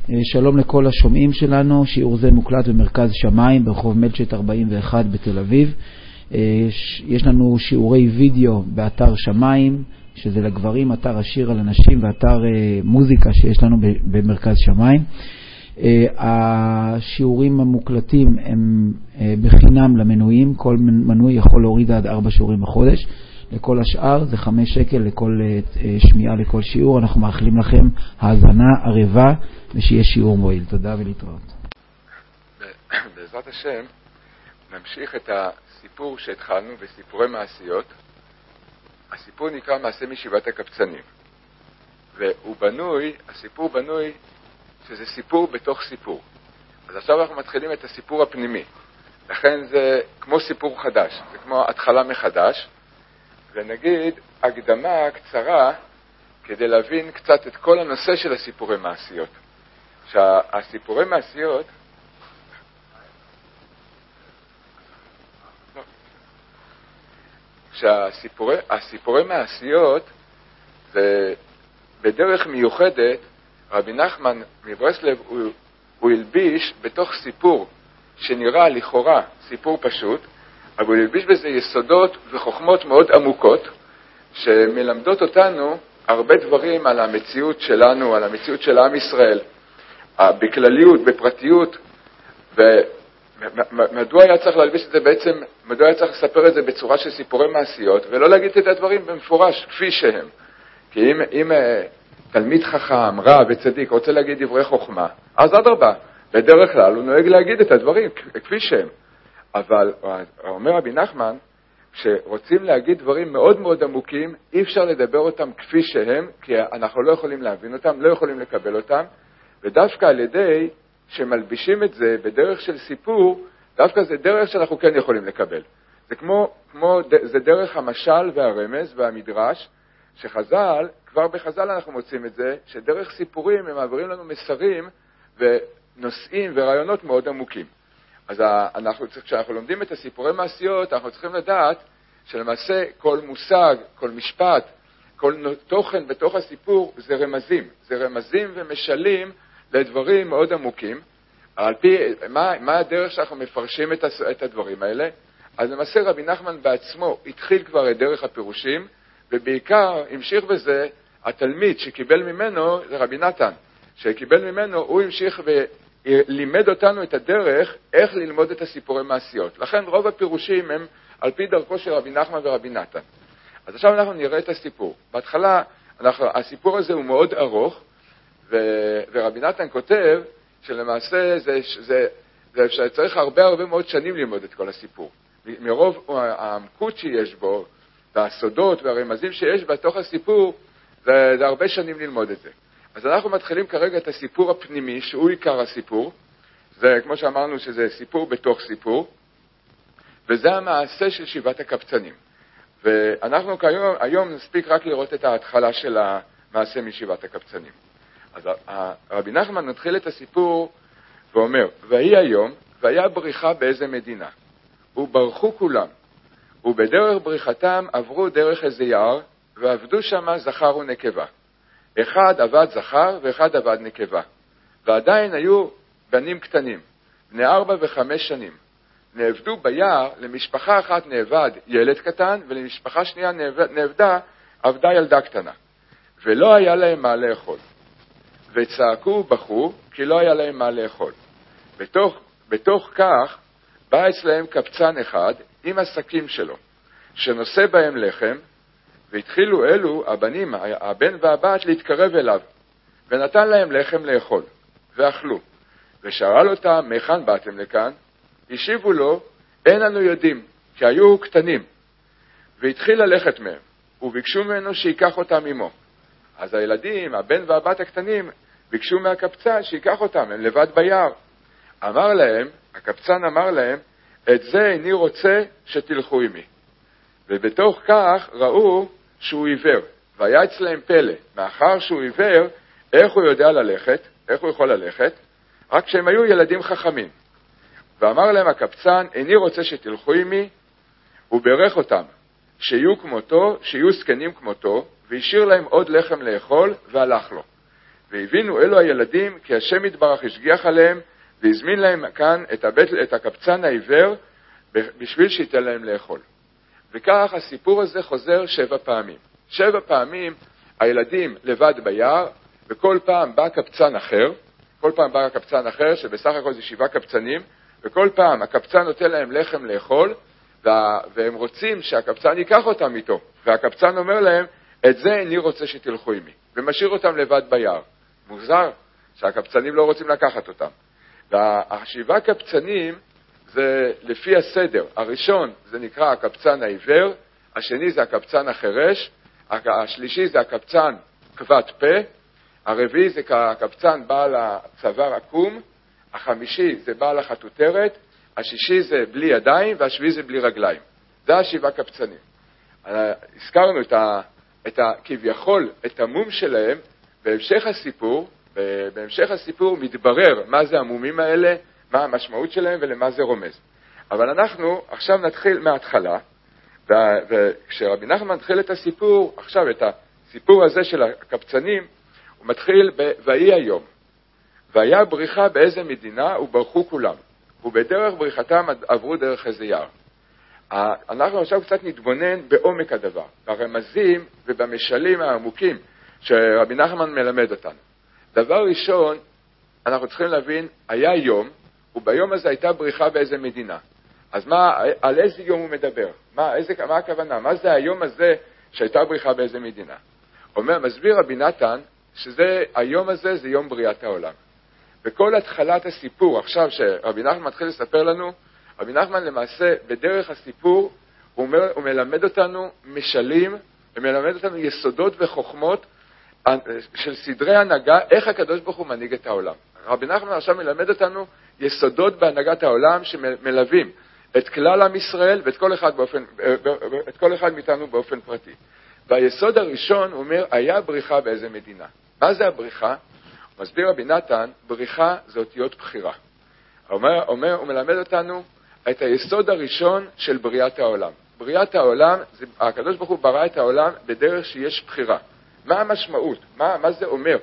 שלום לכל השומעים שלנו, שיעור זה מוקלט במרכז שמיים ברחוב מלצ'ט 41 בתל אביב. יש לנו שיעורי וידאו באתר שמיים, שזה לגברים, אתר השיר על הנשים ואתר מוזיקה שיש לנו במרכז שמיים. השיעורים המוקלטים הם בחינם למנויים, כל מנוי יכול להוריד עד 4 שיעורים בחודש. לכל השאר זה 5 שקל לכל שמיעה, לכל שיעור. אנחנו מאחלים לכם האזנה ערבה ושיהיה שיעור מועיל. תודה ולהתראות. בעזרת השם נמשיך את הסיפור שהתחלנו בסיפורי מעשיות. הסיפור נקרא מעשה משבעת הקבצנים, הסיפור בנוי שזה סיפור בתוך סיפור. אז עכשיו אנחנו מתחילים את הסיפור הפנימי, לכן זה כמו סיפור חדש, זה כמו התחלה מחדש. ונגיד הקדמה קצרה כדי להבין קצת את כל הנושא של הסיפורי מעשיות. שהסיפורי מעשיות הסיפורי מעשיות זה בדרך מיוחדת. רבי נחמן מברסלב הוא הלביש בתוך סיפור שנראה לכאורה סיפור פשוט, אבל הוא הלביש בזה יסודות וחוכמות מאוד עמוקות שמלמדות אותנו הרבה דברים על המציאות שלנו, על המציאות של עם ישראל, בכלליות, בפרטיות. ומדוע היה צריך להלביש את זה בעצם, מדוע היה צריך לספר את זה בצורה של סיפורי מעשיות ולא להגיד את הדברים במפורש כפי שהם? כי אם תלמיד חכם, רב וצדיק רוצה להגיד דברי חוכמה, אז אדרבה, בדרך כלל הוא נוהג להגיד את הדברים כפי שהם. אבל אומר רבי נחמן, שרוצים להגיד דברים מאוד מאוד עמוקים, אי אפשר לדבר אותם כפי שהם, כי אנחנו לא יכולים להבין אותם, לא יכולים לקבל אותם, ודווקא על ידי שמלבישים את זה בדרך של סיפור, דווקא זה דרך שאנחנו כן יכולים לקבל. זה דרך המשל והרמז והמדרש, שחז"ל, כבר בחז"ל אנחנו מוצאים את זה, שדרך סיפורים הם מעבירים לנו מסרים ונושאים ורעיונות מאוד עמוקים. אז כשאנחנו לומדים את הסיפורי מעשיות, אנחנו צריכים לדעת שלמעשה כל מושג, כל משפט, כל תוכן בתוך הסיפור זה רמזים. זה רמזים ומשלים לדברים מאוד עמוקים. על פי, מה הדרך שאנחנו מפרשים את הדברים האלה? אז למעשה רבי נחמן בעצמו התחיל כבר את דרך הפירושים, ובעיקר המשיך בזה התלמיד שקיבל ממנו, זה רבי נתן, שקיבל ממנו, הוא המשיך לימד אותנו את הדרך איך ללמוד את הסיפורי מעשיות. לכן רוב הפירושים הם על פי דרכו של רבי נחמן ורבי נתן. אז עכשיו אנחנו נראה את הסיפור. בהתחלה הסיפור הזה הוא מאוד ארוך, ורבי נתן כותב שלמעשה צריך הרבה מאוד שנים ללמוד את כל הסיפור. מרוב העמקות שיש בו, והסודות והרמזים שיש בתוך הסיפור, זה הרבה שנים ללמוד את זה. אז אנחנו מתחילים כרגע את הסיפור הפנימי, שהוא עיקר הסיפור. זה, כמו שאמרנו, שזה סיפור בתוך סיפור, וזה המעשה של שבעת הקבצנים. ואנחנו היום נספיק רק לראות את ההתחלה של המעשה משבעת הקבצנים. אז רבי נחמן נתחיל את הסיפור ואומר, ויהי היום, והיה בריחה באיזה מדינה, וברחו כולם, ובדרך בריחתם עברו דרך איזה יער, ועבדו שמה זכר ונקבה. אחד עבד זכר ואחד עבד נקבה. ועדיין היו בנים קטנים, בני 4 ו5 שנים. נעבדו ביער, למשפחה אחת נעבד ילד קטן, ולמשפחה שנייה נעבדה עבדה ילדה קטנה. ולא היה להם מה לאכול. וצעקו ובכו, כי לא היה להם מה לאכול. בתוך כך בא אצלהם קבצן אחד עם הסכים שלו, שנושא בהם לחם, והתחילו אלו, הבנים, הבן והבת, להתקרב אליו, ונתן להם לחם לאכול, ואכלו. ושאל אותם, מהיכן באתם לכאן? השיבו לו, אין אנו יודעים, כי היו קטנים. והתחיל ללכת מהם, וביקשו ממנו שיקח אותם עמו. אז הילדים, הבן והבת הקטנים, ביקשו מהקבצן שיקח אותם, הם לבד ביער. הקבצן אמר להם, את זה איני רוצה שתלכו עמי. ובתוך כך ראו שהוא עיוור, והיה אצלהם פלא, מאחר שהוא עיוור, איך הוא יודע ללכת, איך הוא יכול ללכת, רק שהם היו ילדים חכמים. ואמר להם הקבצן, איני רוצה שתלכו עמי, וברך אותם, שיהיו כמותו, שיהיו זקנים כמותו, והשאיר להם עוד לחם לאכול, והלך לו. והבינו אלו הילדים כי השם יתברך השגיח עליהם והזמין להם כאן את הקבצן העיוור בשביל שייתן להם לאכול. וכך הסיפור הזה חוזר 7 פעמים. 7 פעמים הילדים לבד ביער, וכל פעם בא קבצן אחר, שבסך הכל זה 7 קבצנים, וכל פעם הקבצן נותן להם לחם לאכול, והם רוצים שהקבצן ייקח אותם איתו. והקבצן אומר להם, את זה אני רוצה שתלכו עמי, ומשאיר אותם לבד ביער. מוזר שהקבצנים לא רוצים לקחת אותם. וה7 קבצנים זה לפי הסדר. הראשון זה נקרא הקבצן העיוור, השני זה הקבצן החירש, השלישי זה הקבצן כבד פה, הרביעי זה הקבצן בעל הצוואר עקום, החמישי זה בעל החטוטרת, השישי זה בלי ידיים, והשביעי זה בלי רגליים. זה 7 קבצנים. הזכרנו כביכול את המום שלהם. בהמשך הסיפור מתברר מה זה המומים האלה, מה המשמעות שלהם ולמה זה רומז. אבל אנחנו עכשיו נתחיל מההתחלה, וכשרבי נחמן מתחיל את הסיפור, עכשיו את הסיפור הזה של הקבצנים, הוא מתחיל ויהי היום. והיה בריחה באיזה מדינה וברחו כולם, ובדרך בריחתם עברו דרך איזה יער. אנחנו עכשיו קצת נתבונן בעומק הדבר, ברמזים ובמשלים העמוקים שרבי נחמן מלמד אותנו. דבר ראשון, אנחנו צריכים להבין, היה יום, וביום הזה הייתה בריחה באיזה מדינה. אז על איזה יום הוא מדבר? מה הכוונה? מה זה היום הזה שהייתה בריחה באיזה מדינה? מסביר רבי נתן שהיום הזה זה יום בריאת העולם. וכל התחלת הסיפור, עכשיו שרבי נחמן מתחיל לספר לנו, רבי נחמן למעשה בדרך הסיפור הוא מלמד אותנו משלים, ומלמד אותנו יסודות וחוכמות של סדרי הנהגה, איך הקדוש ברוך הוא מנהיג את העולם. רבי נחמן עכשיו מלמד אותנו יסודות בהנהגת העולם שמלווים את כלל עם ישראל ואת כל אחד מאיתנו באופן פרטי. והיסוד הראשון הוא אומר, היה בריחה באיזה מדינה. מה זה הבריחה? הוא מסביר רבי נתן, בריחה זה אותיות בחירה. הוא מלמד אותנו את היסוד הראשון של בריאת העולם. בריאת העולם, הקדוש ברוך הוא ברא את העולם בדרך שיש בחירה. מה המשמעות? מה זה אומר?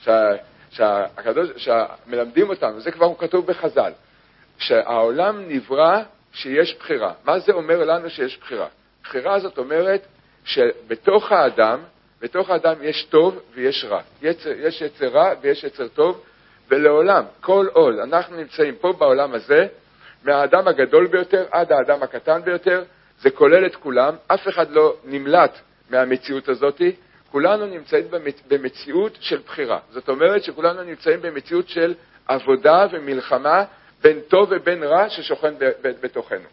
שמלמדים אותנו, זה כבר כתוב בחז"ל, שהעולם נברא שיש בחירה. מה זה אומר לנו שיש בחירה? בחירה זאת אומרת שבתוך האדם יש טוב ויש רע. יש יצר רע ויש יצר טוב, ולעולם, כל עוד אנחנו נמצאים פה בעולם הזה, מהאדם הגדול ביותר עד האדם הקטן ביותר, זה כולל את כולם, אף אחד לא נמלט מהמציאות הזאת, כולנו נמצאים במציאות של בחירה. זאת אומרת שכולנו נמצאים במציאות של עבודה ומלחמה בין טוב ובין רע ששוכן בתוכנו.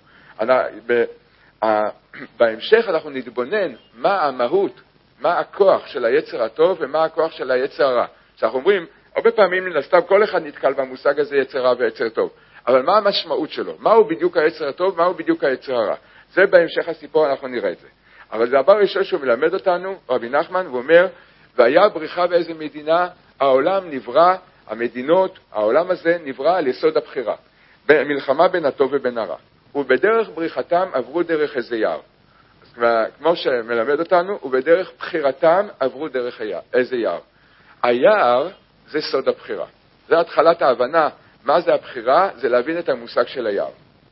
בהמשך אנחנו נתבונן מה המהות, מה הכוח של היצר הטוב ומה הכוח של היצר הרע. שאנחנו אומרים, הרבה פעמים לסתם כל אחד נתקל במושג הזה יצר רע ויצר טוב. אבל מה המשמעות שלו? מהו בדיוק היצר הטוב, מהו בדיוק היצר הרע? זה בהמשך הסיפור אנחנו נראה את זה. אבל זה דבר ראשון שהוא מלמד אותנו, רבי נחמן, הוא אומר, והיה בריחה באיזה מדינה, העולם נברא, המדינות, העולם הזה נברא על יסוד הבחירה. מלחמה בין הטוב ובין הרע. ובדרך בריחתם עברו דרך איזה יער. כמו שמלמד אותנו, ובדרך בחירתם עברו דרך איזה יער. היער זה סוד הבחירה. זה התחלת ההבנה. מה זה הבחירה? זה להבין את המושג של היער.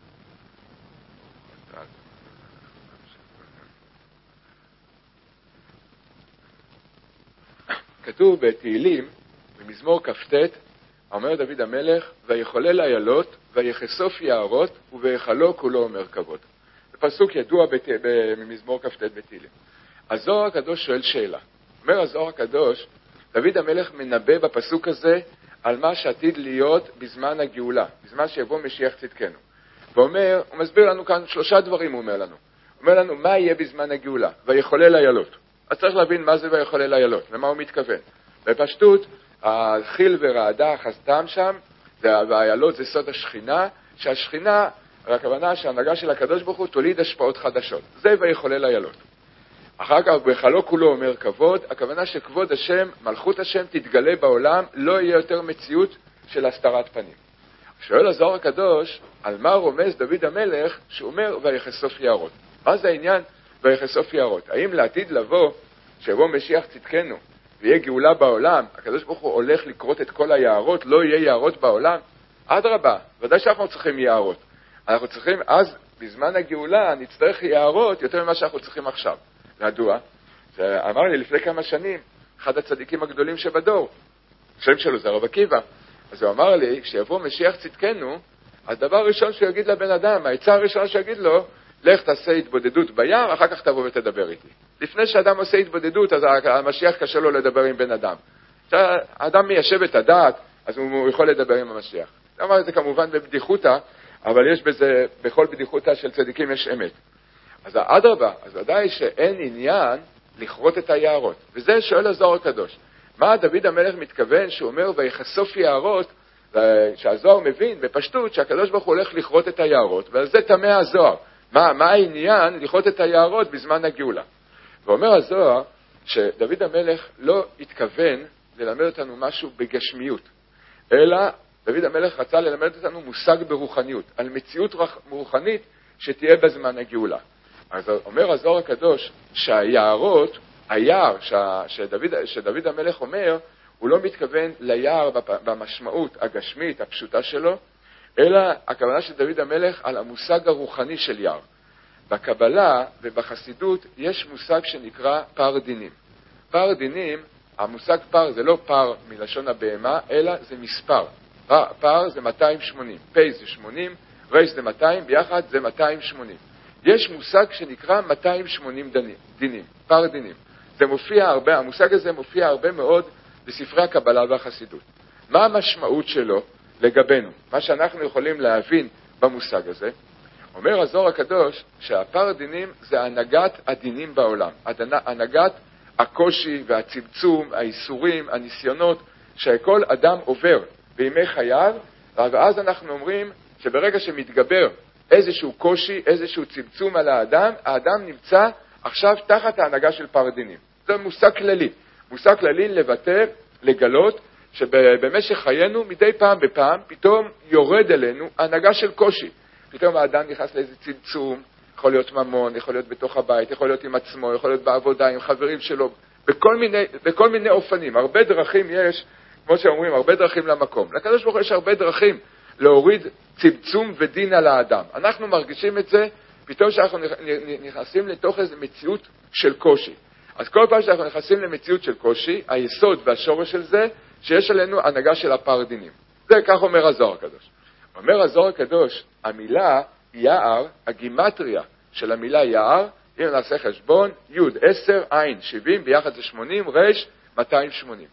כתוב בתהילים, במזמור כ"ט, אומר דוד המלך, ויחולל איילות, ויחשוף יערות, ויחלו כולו מרכבות. זה פסוק ידוע במזמור כ"ט בתהילים. הזוהר הקדוש שואל שאלה. אומר הזוהר הקדוש, דוד המלך מנבא בפסוק הזה על מה שעתיד להיות בזמן הגאולה, בזמן שיבוא משיח צדקנו. ואומר, הוא מסביר לנו כאן 3 דברים, הוא אומר לנו. הוא אומר לנו, מה יהיה בזמן הגאולה? ויחולל איילות. אז צריך להבין מה זה ויחולל איילות, למה הוא מתכוון. בפשטות, החיל ורעדה חסתם שם, והאיילות זה סוד השכינה, שהשכינה, הכוונה שההנהגה של הקדוש ברוך הוא תוליד השפעות חדשות. זה ויחולל איילות. אחר כך בחלו כולו אומר כבוד, הכוונה שכבוד השם, מלכות השם תתגלה בעולם, לא יהיה יותר מציאות של הסתרת פנים. שואל הזוהר הקדוש, על מה רומז דוד המלך שאומר ויחשוף יערות? מה זה העניין ויחשוף יערות? האם לעתיד לבוא, שיבוא משיח צדקנו, ויהיה גאולה בעולם, הקדוש ברוך הוא הולך לקרות את כל היערות, לא יהיה יערות בעולם? אדרבה, ודאי שאנחנו צריכים יערות. אנחנו צריכים, אז בזמן הגאולה נצטרך יערות יותר ממה שאנחנו צריכים עכשיו. מדוע? אמר לי לפני כמה שנים, אחד הצדיקים הגדולים שבדור, השם שלו זה הרב עקיבא, אז הוא אמר לי, כשיבוא משיח צדקנו, הדבר הראשון שהוא יגיד לבן אדם, העצה הראשונה שיגיד לו, לך תעשה התבודדות בים, אחר כך תבוא ותדבר איתי. לפני שאדם עושה התבודדות, אז המשיח קשה לו לדבר עם בן אדם. האדם מיישב את הדעת, אז הוא יכול לדבר עם המשיח. אמר את זה כמובן בבדיחותא, אבל יש בזה, בכל בדיחותא של צדיקים יש אמת. אז אדרבה, אז ודאי שאין עניין לכרות את היערות. וזה שואל הזוהר הקדוש. מה דוד המלך מתכוון שהוא אומר, ויחשוף יערות, שהזוהר מבין בפשטות שהקדוש ברוך הוא הולך לכרות את היערות, ועל זה תמה הזוהר. מה העניין לכרות את היערות בזמן הגאולה? ואומר הזוהר שדוד המלך לא התכוון ללמד אותנו משהו בגשמיות, אלא דוד המלך רצה ללמד אותנו מושג ברוחניות, על מציאות רוחנית שתהיה בזמן הגאולה. אז אומר הזוהר הקדוש שהיערות, היער שדוד המלך אומר, הוא לא מתכוון ליער במשמעות הגשמית, הפשוטה שלו, אלא הכוונה של דוד המלך על המושג הרוחני של יער. בקבלה ובחסידות יש מושג שנקרא פר דינים. פר דינים, המושג פר זה לא פר מלשון הבהמה, אלא זה מספר. פר זה 280, פי זה 80, רש זה 200, ביחד זה 280. יש מושג שנקרא 280 דינים, פר דינים. זה מופיע הרבה, המושג הזה מופיע הרבה מאוד בספרי הקבלה והחסידות. מה המשמעות שלו לגבינו? מה שאנחנו יכולים להבין במושג הזה, אומר הזוהר הקדוש שהפר דינים זה הנהגת הדינים בעולם, הנהגת הקושי והצמצום, האיסורים, הניסיונות שכל אדם עובר בימי חייו, ואז אנחנו אומרים שברגע שמתגבר איזשהו קושי, איזשהו צמצום על האדם, האדם נמצא עכשיו תחת ההנהגה של פר דינים. זה מושג כללי, מושג כללי לבטא, לגלות שבמשך חיינו מדי פעם בפעם פתאום יורד אלינו הנהגה של קושי. פתאום האדם נכנס לאיזה צמצום, יכול להיות ממון, יכול להיות בתוך הבית, יכול להיות עם עצמו, יכול להיות בעבודה, עם חברים שלו, בכל מיני אופנים. הרבה דרכים יש, כמו שאומרים, הרבה דרכים למקום. לקדוש ברוך הוא יש הרבה דרכים להוריד צמצום ודין על האדם. אנחנו מרגישים את זה פתאום שאנחנו נכנסים לתוך איזו מציאות של קושי. אז כל פעם שאנחנו נכנסים למציאות של קושי, היסוד והשורש של זה, שיש עלינו הנהגה של הפר דינים. זה כך אומר הזוהר הקדוש. אומר הזוהר הקדוש, המילה יער, הגימטריה של המילה יער, אם נעשה חשבון, י' 10, עין 70, ביחד זה 80, רש 280.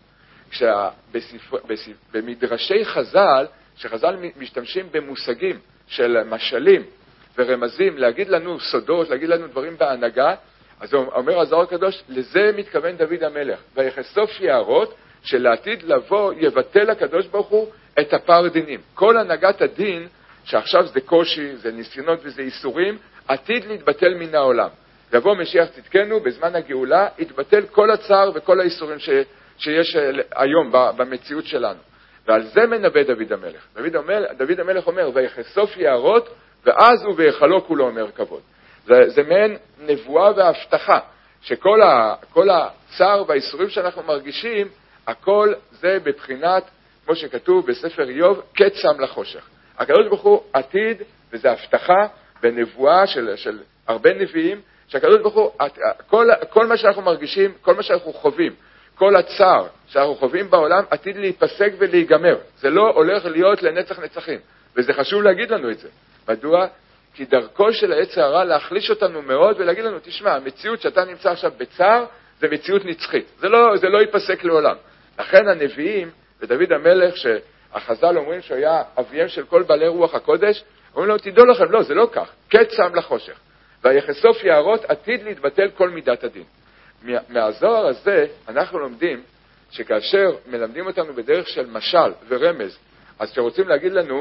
במדרשי חז"ל, שחז"ל משתמשים במושגים של משלים ורמזים, להגיד לנו סודות, להגיד לנו דברים בהנהגה, אז אומר הזוהר הקדוש, לזה מתכוון דוד המלך, ויחשוף יערות, שלעתיד לבוא יבטל הקדוש ברוך הוא את הפר דינים. כל הנהגת הדין, שעכשיו זה קושי, זה ניסיונות וזה איסורים, עתיד להתבטל מן העולם. יבוא משיח צדקנו, בזמן הגאולה, יתבטל כל הצער וכל האיסורים שיש היום במציאות שלנו. ועל זה מנבא דוד המלך. דוד המלך אומר, ויחשוף יערות, ואז הוא ויחלו כולו אומר כבוד. זה מעין נבואה והבטחה, שכל הצער והאיסורים שאנחנו מרגישים, הכל זה בבחינת, כמו שכתוב בספר איוב, קץ שם לחושך. הקדוש ברוך הוא עתיד, וזה הבטחה בנבואה של הרבה נביאים, שהקדוש ברוך הוא, כל מה שאנחנו מרגישים, כל מה שאנחנו חווים, כל הצער שאנחנו חווים בעולם, עתיד להיפסק ולהיגמר. זה לא הולך להיות לנצח נצחים. וזה חשוב להגיד לנו את זה. מדוע? כי דרכו של העץ הרע להחליש אותנו מאוד ולהגיד לנו, תשמע, המציאות שאתה נמצא עכשיו בצער, זה מציאות נצחית. זה לא ייפסק לעולם. לכן הנביאים, ודוד המלך, שהחז"ל אומרים שהוא היה אביהם של כל בעלי רוח הקודש, אומרים לו, תדעו לכם, לא, זה לא כך. קץ שם לחושך. ויחשוף יערות, עתיד להתבטל כל מידת הדין. מהזוהר הזה אנחנו לומדים שכאשר מלמדים אותנו בדרך של משל ורמז, אז שרוצים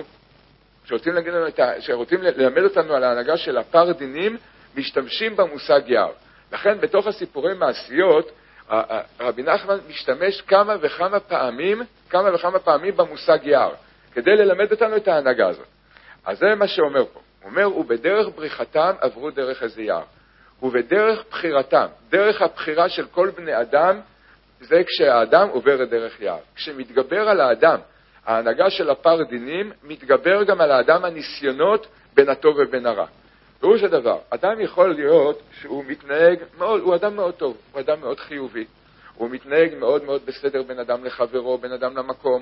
ללמד אותנו על ההנהגה של הפר דינים, משתמשים במושג יער. לכן בתוך הסיפורי מעשיות, רבי נחמן משתמש כמה וכמה פעמים במושג יער, כדי ללמד אותנו את ההנהגה הזאת. אז זה מה שאומר פה. הוא אומר, ובדרך בריחתם עברו דרך איזה יער. ובדרך בחירתם, דרך הבחירה של כל בני אדם, זה כשהאדם עובר את דרך יער. כשמתגבר על האדם ההנהגה של הפר דינים, מתגבר גם על האדם הניסיונות בין הטוב ובין הרע. פירוש הדבר, אדם יכול להיות שהוא מתנהג מאוד, הוא אדם מאוד טוב, הוא אדם מאוד חיובי, הוא מתנהג מאוד מאוד בסדר בין אדם לחברו, בין אדם למקום,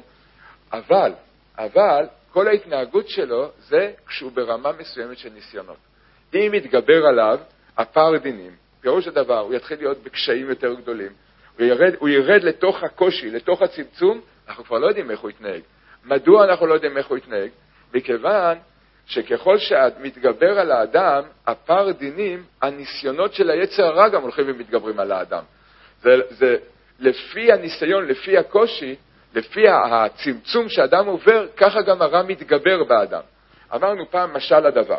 אבל כל ההתנהגות שלו זה כשהוא ברמה מסוימת של ניסיונות. אם מתגבר עליו הפר דינים, פירוש הדבר, הוא יתחיל להיות בקשיים יותר גדולים, הוא ירד לתוך הקושי, לתוך הצמצום, אנחנו כבר לא יודעים איך הוא יתנהג. מדוע אנחנו לא יודעים איך הוא יתנהג? מכיוון שככל שמתגבר על האדם, הפר דינים, הניסיונות של היצר הרע גם הולכים ומתגברים על האדם. זה לפי הניסיון, לפי הקושי, לפי הצמצום שאדם עובר, ככה גם הרע מתגבר באדם. אמרנו פעם משל הדבר.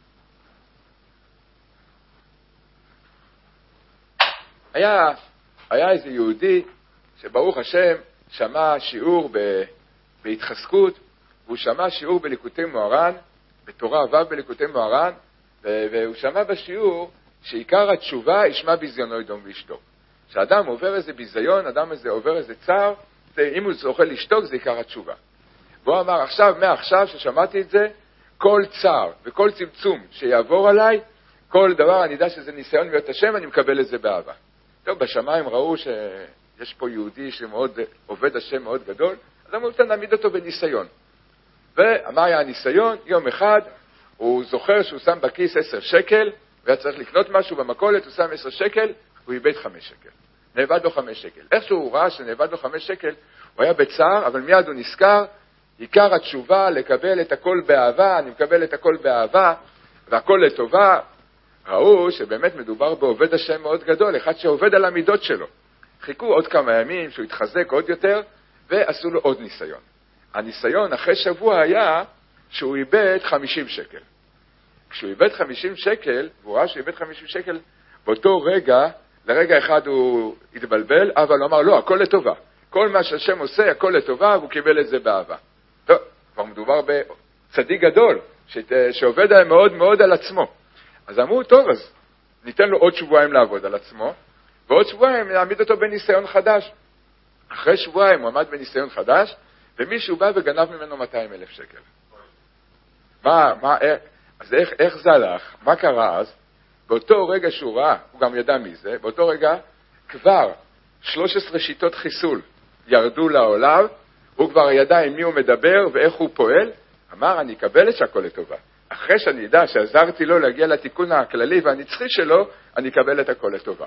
היה איזה יהודי שברוך השם שמע שיעור בהתחזקות, והוא שמע שיעור בליקוטי מוהר"ן, בתורה ו' בליקוטי מוהר"ן, והוא שמע בשיעור שעיקר התשובה ישמע ביזיונו ידום וישתוק. כשאדם עובר איזה ביזיון, אדם הזה עובר איזה צער, אם הוא זוכה לשתוק זה עיקר התשובה. והוא אמר, מעכשיו ששמעתי את זה, כל צער וכל צמצום שיעבור עליי, כל דבר אני יודע שזה ניסיון להיות השם, אני מקבל את זה באהבה. טוב, בשמיים ראו שיש פה יהודי שמאוד עובד השם מאוד גדול, אז אמרו, נעמיד אותו בניסיון. ומה היה הניסיון? יום אחד הוא זוכר שהוא שם בכיס 10 שקל, והיה צריך לקנות משהו במכולת, הוא שם 10 שקל, הוא איבד 5 שקל. נאבד לו 5 שקל. איך שהוא ראה שנאבד לו 5 שקל, הוא היה בצער, אבל מיד הוא נזכר, עיקר התשובה לקבל את הכל באהבה, אני מקבל את הכל באהבה, והכל לטובה. ראו שבאמת מדובר בעובד השם מאוד גדול, אחד שעובד על המידות שלו. חיכו עוד כמה ימים שהוא יתחזק עוד יותר, ועשו לו עוד ניסיון. הניסיון אחרי שבוע היה שהוא איבד 50 שקל. כשהוא איבד 50 שקל, והוא ראה שהוא איבד 50 שקל, באותו רגע, לרגע אחד הוא התבלבל, אבל הוא אמר, לא, הכל לטובה. כל מה שהשם עושה, הכל לטובה, והוא קיבל את זה באהבה. טוב, כבר מדובר בצדיק גדול, שעובד מאוד מאוד על עצמו. אז אמרו, טוב, אז ניתן לו עוד שבועיים לעבוד על עצמו, ועוד שבועיים נעמיד אותו בניסיון חדש. אחרי שבועיים הוא עמד בניסיון חדש, ומישהו בא וגנב ממנו 200,000 שקל. אז איך זה הלך? מה קרה אז? באותו רגע שהוא ראה, הוא גם ידע מי זה, באותו רגע כבר 13 שיטות חיסול ירדו לעולם, הוא כבר ידע עם מי הוא מדבר ואיך הוא פועל, אמר, אני אקבל את שהכל לטובה. אחרי שאני ידע שעזרתי לו להגיע לתיקון הכללי והנצחי שלו, אני אקבל את הכל לטובה.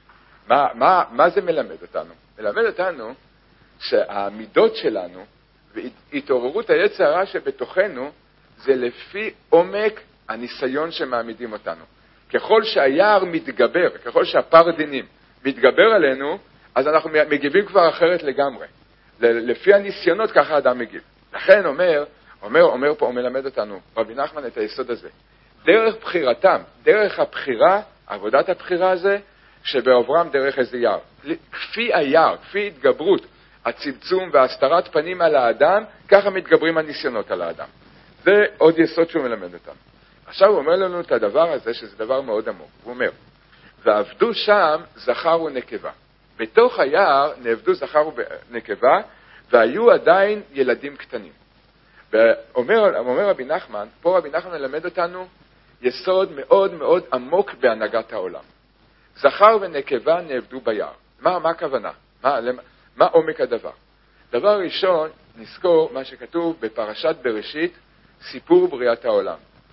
מה זה מלמד אותנו? מלמד אותנו שהמידות שלנו והתעוררות היצר הרע שבתוכנו זה לפי עומק הניסיון שמעמידים אותנו. ככל שהיער מתגבר, ככל שהפר דינים מתגבר עלינו, אז אנחנו מגיבים כבר אחרת לגמרי. לפי הניסיונות ככה האדם מגיב. לכן אומר פה, הוא מלמד אותנו, רבי נחמן, את היסוד הזה. דרך בחירתם, דרך הבחירה, עבודת הבחירה הזה, שבעוברם דרך איזה יער. כפי היער, כפי התגברות, הצמצום והסתרת פנים על האדם, ככה מתגברים הניסיונות על האדם. זה עוד יסוד שהוא מלמד אותנו. עכשיו הוא אומר לנו את הדבר הזה, שזה דבר מאוד עמוק. הוא אומר, ועבדו שם זכר ונקבה. בתוך היער נעבדו זכר ונקבה, והיו עדיין ילדים קטנים. אומר רבי נחמן, פה רבי נחמן מלמד אותנו יסוד מאוד מאוד עמוק בהנהגת העולם. זכר ונקבה נעבדו ביער. מה הכוונה? מה עומק הדבר? דבר ראשון, נזכור מה שכתוב בפרשת בראשית, סיפור בריאת העולם.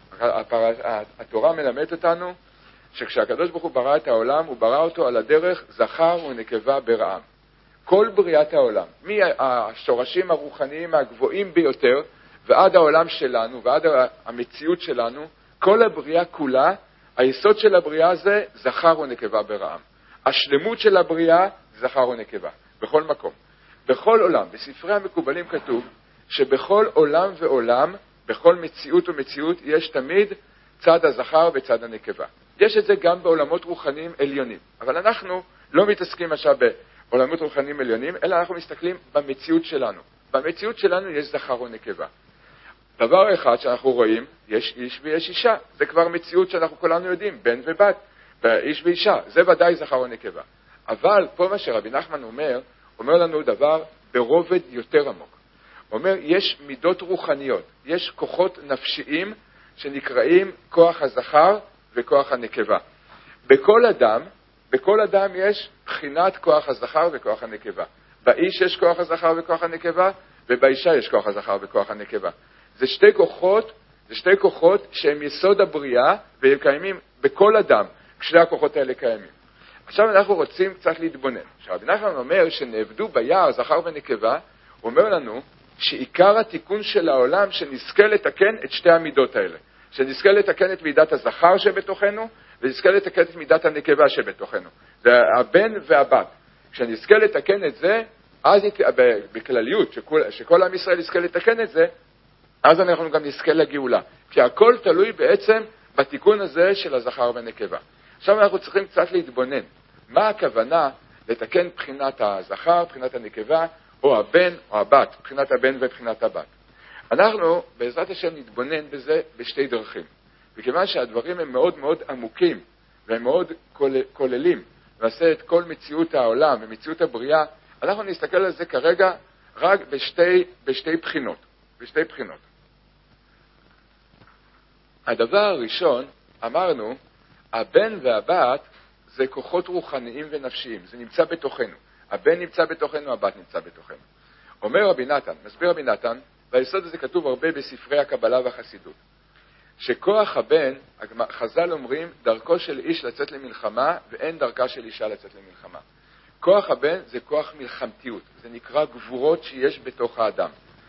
התורה מלמד אותנו שכשהקדוש ברוך הוא ברא את העולם, הוא ברא אותו על הדרך זכר ונקבה ברעם. כל בריאת העולם, מהשורשים הרוחניים הגבוהים ביותר, ועד העולם שלנו, ועד המציאות שלנו, כל הבריאה כולה, היסוד של הבריאה זה זכר ונקבה ברעם. השלמות של הבריאה, זכר ונקבה, בכל מקום. בכל עולם, בספרי המקובלים כתוב, שבכל עולם ועולם, בכל מציאות ומציאות, יש תמיד צד הזכר וצד הנקבה. יש את זה גם בעולמות רוחניים עליונים. אבל אנחנו לא מתעסקים עכשיו בעולמות רוחניים עליונים, אלא אנחנו מסתכלים במציאות שלנו. במציאות שלנו יש זכר ונקבה. דבר אחד שאנחנו רואים, יש איש ויש אישה. זה כבר מציאות שאנחנו כולנו יודעים, בן ובת, איש ואישה. זה ודאי זכר ונקבה. אבל פה מה שרבי נחמן אומר לנו דבר ברובד יותר עמוק. הוא אומר, יש מידות רוחניות, יש כוחות נפשיים שנקראים כוח הזכר וכוח הנקבה. בכל אדם יש בחינת כוח הזכר וכוח הנקבה. באיש יש כוח הזכר וכוח הנקבה, ובאישה יש כוח הזכר וכוח הנקבה. זה שתי כוחות שהם יסוד הבריאה, והם קיימים בכל אדם, כשני הכוחות האלה קיימים. עכשיו אנחנו רוצים קצת להתבונן. רבי נחמן אומר שנעבדו ביער זכר ונקבה, הוא אומר לנו שעיקר התיקון של העולם שנזכה לתקן את שתי המידות האלה. שנזכה לתקן את מידת הזכר שבתוכנו, ונזכה לתקן את מידת הנקבה שבתוכנו. זה הבן והבת. כשנזכה לתקן את זה, אז בכלליות, שכל עם ישראל נזכה לתקן את זה, אז אנחנו גם נזכה לגאולה. כי הכל תלוי בעצם בתיקון הזה של הזכר והנקבה. עכשיו אנחנו צריכים קצת להתבונן. מה הכוונה לתקן בחינת הזכר, בחינת הנקבה, או הבן או הבת, בחינת הבן ובחינת הבת? אנחנו בעזרת השם נתבונן בזה בשתי דרכים. וכיוון שהדברים הם מאוד מאוד עמוקים והם מאוד כוללים, ועשה את כל מציאות העולם ומציאות הבריאה, אנחנו נסתכל על זה כרגע רק בשתי בחינות. הדבר הראשון, אמרנו, הבן והבת זה כוחות רוחניים ונפשיים, זה נמצא בתוכנו. הבן נמצא בתוכנו, הבת נמצא בתוכנו. מסביר רבי נתן, והיסוד הזה כתוב הרבה בספרי הקבלה והחסידות, שכוח הבן, חז"ל אומרים, דרכו של איש לצאת למלחמה, ואין דרכה של אישה לצאת למלחמה. כוח הבן זה כוח מלחמתיות, זה נקרא גבורות שיש בתוך האדם.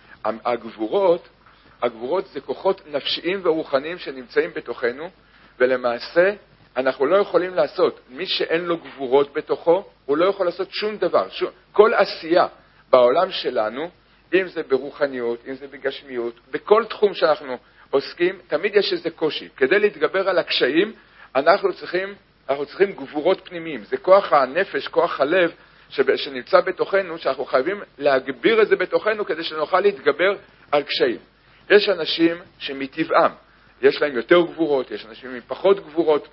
הגבורות זה כוחות נפשיים ורוחניים שנמצאים בתוכנו, ולמעשה אנחנו לא יכולים לעשות, מי שאין לו גבורות בתוכו, הוא לא יכול לעשות שום דבר. כל עשייה בעולם שלנו, אם זה ברוחניות, אם זה בגשמיות, בכל תחום שאנחנו עוסקים, תמיד יש איזה קושי. כדי להתגבר על הקשיים, אנחנו צריכים גבורות פנימיים. זה כוח הנפש, כוח הלב, שנמצא בתוכנו, שאנחנו חייבים להגביר את זה בתוכנו, כדי שנוכל להתגבר על קשיים. יש אנשים שמטבעם, יש להם יותר גבורות, יש אנשים עם פחות גבורות,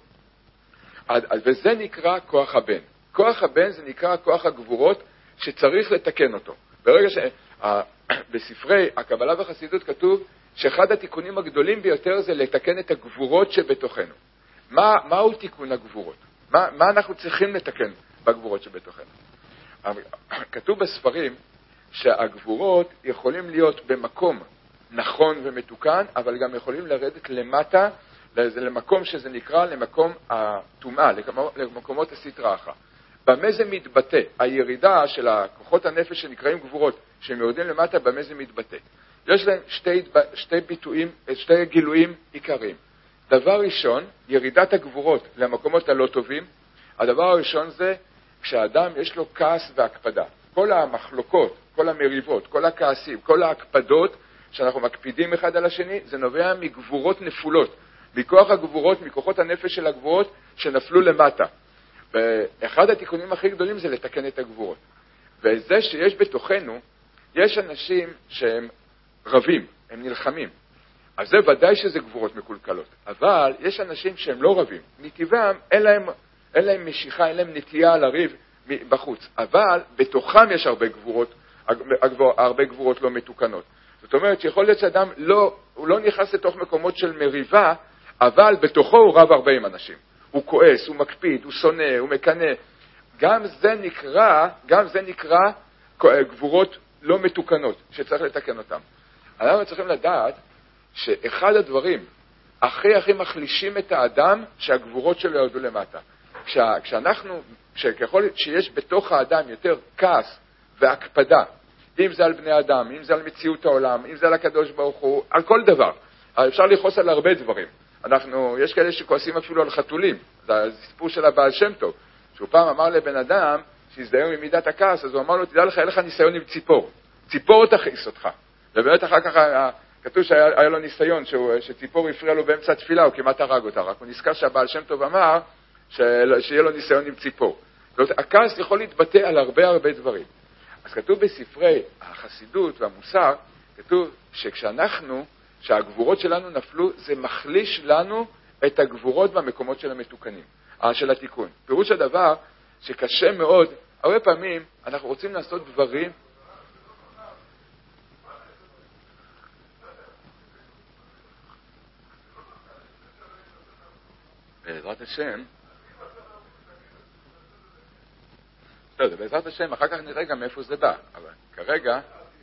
וזה נקרא כוח הבן. כוח הבן זה נקרא כוח הגבורות שצריך לתקן אותו. ברגע בספרי הקבלה והחסידות כתוב שאחד התיקונים הגדולים ביותר זה לתקן את הגבורות שבתוכנו. מהו תיקון הגבורות? מה אנחנו צריכים לתקן בגבורות שבתוכנו? כתוב בספרים שהגבורות יכולים להיות במקום נכון ומתוקן, אבל גם יכולים לרדת למטה, למקום שזה נקרא למקום הטומאה, למקומות הסטרא אחרא. במה זה מתבטא? הירידה של כוחות הנפש שנקראים גבורות, שהם יורדים למטה, במה זה מתבטא? יש להם שתי גילויים עיקריים. דבר ראשון, ירידת הגבורות למקומות הלא טובים. הדבר הראשון זה כשאדם יש לו כעס והקפדה. כל המחלוקות, כל המריבות, כל הכעסים, כל ההקפדות שאנחנו מקפידים אחד על השני, זה נובע מגבורות נפולות, מכוח הגבורות, מכוחות הנפש של הגבורות שנפלו למטה. ואחד התיקונים הכי גדולים זה לתקן את הגבורות. וזה שיש בתוכנו, יש אנשים שהם רבים, הם נלחמים. אז זה ודאי שזה גבורות מקולקלות. אבל יש אנשים שהם לא רבים. מטבעם אין להם משיכה, אין להם נטייה לריב בחוץ. אבל בתוכם יש הרבה גבורות לא מתוקנות. זאת אומרת שיכול להיות שאדם הוא לא נכנס לתוך מקומות של מריבה, אבל בתוכו הוא רב הרבה עם אנשים. הוא כועס, הוא מקפיד, הוא שונא, הוא מקנא. גם זה נקרא גבורות לא מתוקנות, שצריך לתקן אותם. אנחנו צריכים לדעת שאחד הדברים הכי מחלישים את האדם, שהגבורות שלו ירדו למטה. ככל שיש בתוך האדם יותר כעס והקפדה, אם זה על בני אדם, אם זה על מציאות העולם, אם זה על הקדוש ברוך הוא, על כל דבר. אפשר לכעוס על הרבה דברים. יש כאלה שכועסים אפילו על חתולים. זה סיפור של הבעל שם טוב, שהוא פעם אמר לבן אדם שהזדהר ממידת הכעס, אז הוא אמר לו, תדע לך, אין לך ניסיון עם ציפור. ציפור תכעיס אותך. ובאמת אחר כך כתוב שהיה לו ניסיון, שציפור הפריע לו באמצע תפילה, הוא כמעט הרג אותה. רק הוא נזכר שהבעל שם טוב אמר שיהיה לו ניסיון עם ציפור. זאת אומרת, הכעס יכול להתבטא על הרבה דברים. אז כתוב בספרי החסידות והמוסר, כתוב שהגבורות שלנו נפלו, זה מחליש לנו את הגבורות במקומות של המתוקנים, של התיקון. פירוש הדבר שקשה מאוד, הרבה פעמים אנחנו רוצים לעשות דברים, בעזרת השם, בסדר, בעזרת השם, אחר כך נראה גם מאיפה זה בא, אבל כרגע,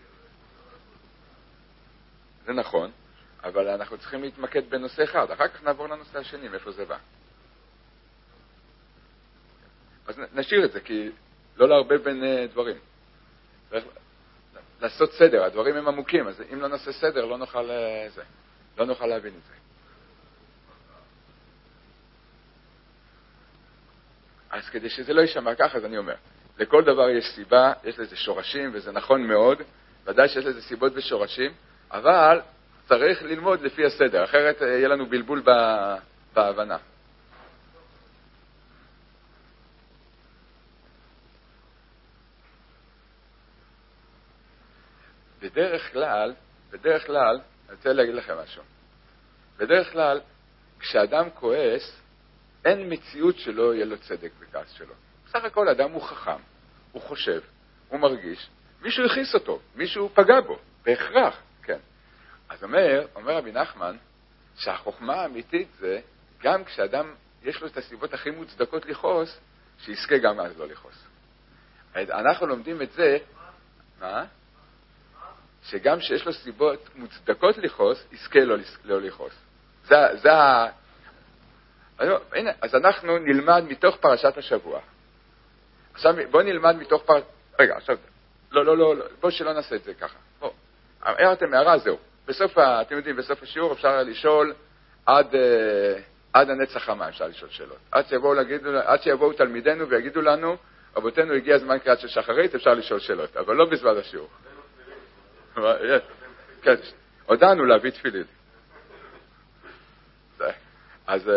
זה נכון, אבל אנחנו צריכים להתמקד בנושא אחד, אחר כך נעבור לנושא השני, מאיפה זה בא. אז נשאיר את זה, כי לא להרבה בין דברים. צריך לעשות סדר, הדברים הם עמוקים, אז אם לא נעשה סדר, לא נוכל להבין את זה. אז כדי שזה לא יישמע ככה, אז אני אומר, לכל דבר יש סיבה, יש לזה שורשים, וזה נכון מאוד, ודאי שיש לזה סיבות ושורשים, אבל צריך ללמוד לפי הסדר, אחרת יהיה לנו בלבול בהבנה. בדרך כלל, אני רוצה להגיד לכם משהו. בדרך כלל, כשאדם כועס, אין מציאות שלא יהיה לו צדק בכעס שלו. בסך הכל אדם הוא חכם, הוא חושב, הוא מרגיש, מישהו הכניס אותו, מישהו פגע בו, בהכרח, כן. אז אומר רבי נחמן, שהחוכמה האמיתית זה, גם כשאדם יש לו את הסיבות הכי מוצדקות לכעוס, שיזכה גם אז לא לכעוס. אנחנו לומדים את זה, שגם שיש לו סיבות מוצדקות לכעוס, יזכה לא לכעוס. אז אנחנו נלמד מתוך פרשת השבוע. עכשיו בוא נלמד מתוך רגע, עכשיו, לא, בוא שלא נעשה את זה ככה. בוא, הערתם הערה, זהו. אתם יודעים, בסוף השיעור אפשר לשאול עד הנצח המה אפשר לשאול שאלות. עד שיבואו תלמידינו ויגידו לנו, רבותינו, הגיע הזמן קריאת של שחרית, אפשר לשאול שאלות, אבל לא בזמן השיעור. כן, הודענו להביא תפילין. אז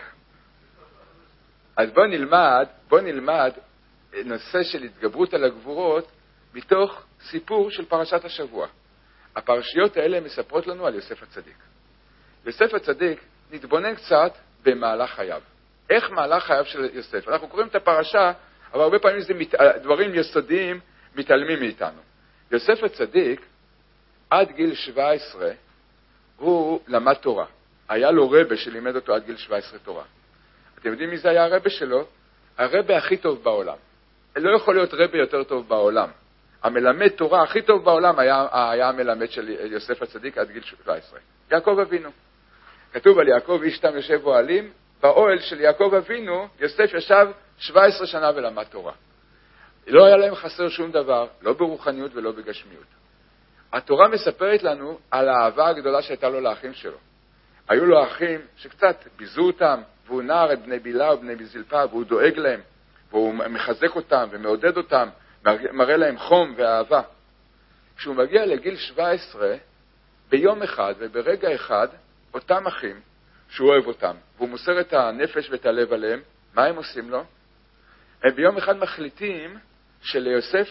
בוא נלמד נושא של התגברות על הגבורות מתוך סיפור של פרשת השבוע. הפרשיות האלה מספרות לנו על יוסף הצדיק. יוסף הצדיק נתבונן קצת במהלך חייו. איך מהלך חייו של יוסף? אנחנו קוראים את הפרשה, אבל הרבה פעמים זה דברים יסודיים מתעלמים מאיתנו. יוסף הצדיק, עד גיל 17, הוא למד תורה. היה לו רבא שלימד אותו עד גיל 17 תורה. אתם יודעים מי זה היה הרבא שלו? הרבא הכי טוב בעולם. לא יכול להיות רבא יותר טוב בעולם. המלמד תורה הכי טוב בעולם היה המלמד של יוסף הצדיק עד גיל 17. יעקב אבינו. כתוב על יעקב איש תם יושב אוהלים, באוהל של יעקב אבינו יוסף ישב 17 שנה ולמד תורה. לא היה להם חסר שום דבר, לא ברוחניות ולא בגשמיות. התורה מספרת לנו על האהבה הגדולה שהייתה לו לאחים שלו. היו לו אחים שקצת ביזו אותם, והוא נער את בני בילה ובני זלפה, והוא דואג להם, והוא מחזק אותם ומעודד אותם, מראה להם חום ואהבה. כשהוא מגיע לגיל 17, ביום אחד וברגע אחד, אותם אחים שהוא אוהב אותם, והוא מוסר את הנפש ואת הלב עליהם, מה הם עושים לו? הם ביום אחד מחליטים שליוסף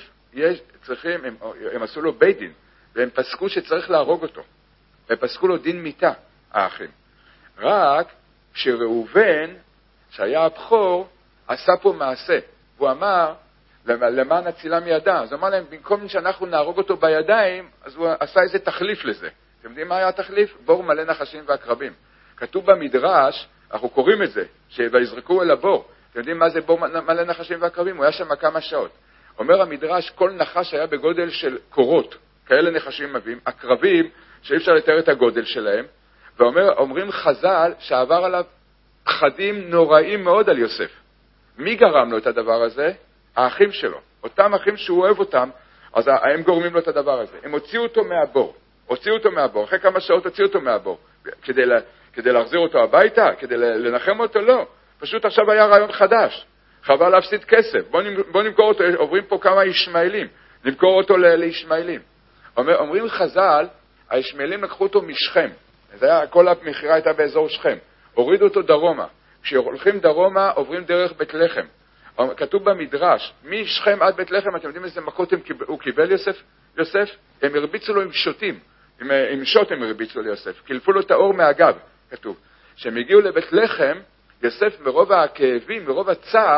הם עשו לו בית דין, והם פסקו שצריך להרוג אותו. הם פסקו לו דין מיתה, האחים. רק שראובן, שהיה הבכור, עשה פה מעשה. הוא אמר, למען הצילה מידה. אז הוא אמר להם, במקום שאנחנו נהרוג אותו בידיים, אז הוא עשה איזה תחליף לזה. אתם יודעים מה היה התחליף? בור מלא נחשים ועקרבים. כתוב במדרש, אנחנו קוראים את זה, שיזרקו אל הבור. אתם יודעים מה זה בור מלא נחשים ועקרבים? הוא היה שם כמה שעות. אומר המדרש, כל נחש היה בגודל של קורות. כאלה נחשים מביאים, עקרבים, שאי אפשר לתאר את הגודל שלהם. ואומרים חז"ל שעבר עליו פחדים נוראים מאוד על יוסף. מי גרם לו את הדבר הזה? האחים שלו. אותם אחים שהוא אוהב אותם, אז הם גורמים לו את הדבר הזה. הם הוציאו אותו מהבור. אחרי כמה שעות הוציאו אותו מהבור. כדי להחזיר אותו הביתה? כדי לנחם אותו? לא. פשוט עכשיו היה רעיון חדש. חבל להפסיד כסף. בוא נמכור אותו. עוברים פה כמה ישמעאלים. נמכור אותו לישמעאלים. אומרים חז"ל, הישמעאלים לקחו אותו משכם. כל המחירה הייתה באזור שכם. הורידו אותו דרומה. כשהולכים דרומה, עוברים דרך בית לחם. כתוב במדרש, משכם עד בית לחם, אתם יודעים איזה מכות הוא קיבל יוסף? הם הרביצו לו עם שוטים. עם שוט הם הרביצו ליוסף. קלפו לו את האור מהגב, כתוב. כשהם הגיעו לבית לחם, יוסף מרוב הכאבים, מרוב הצער,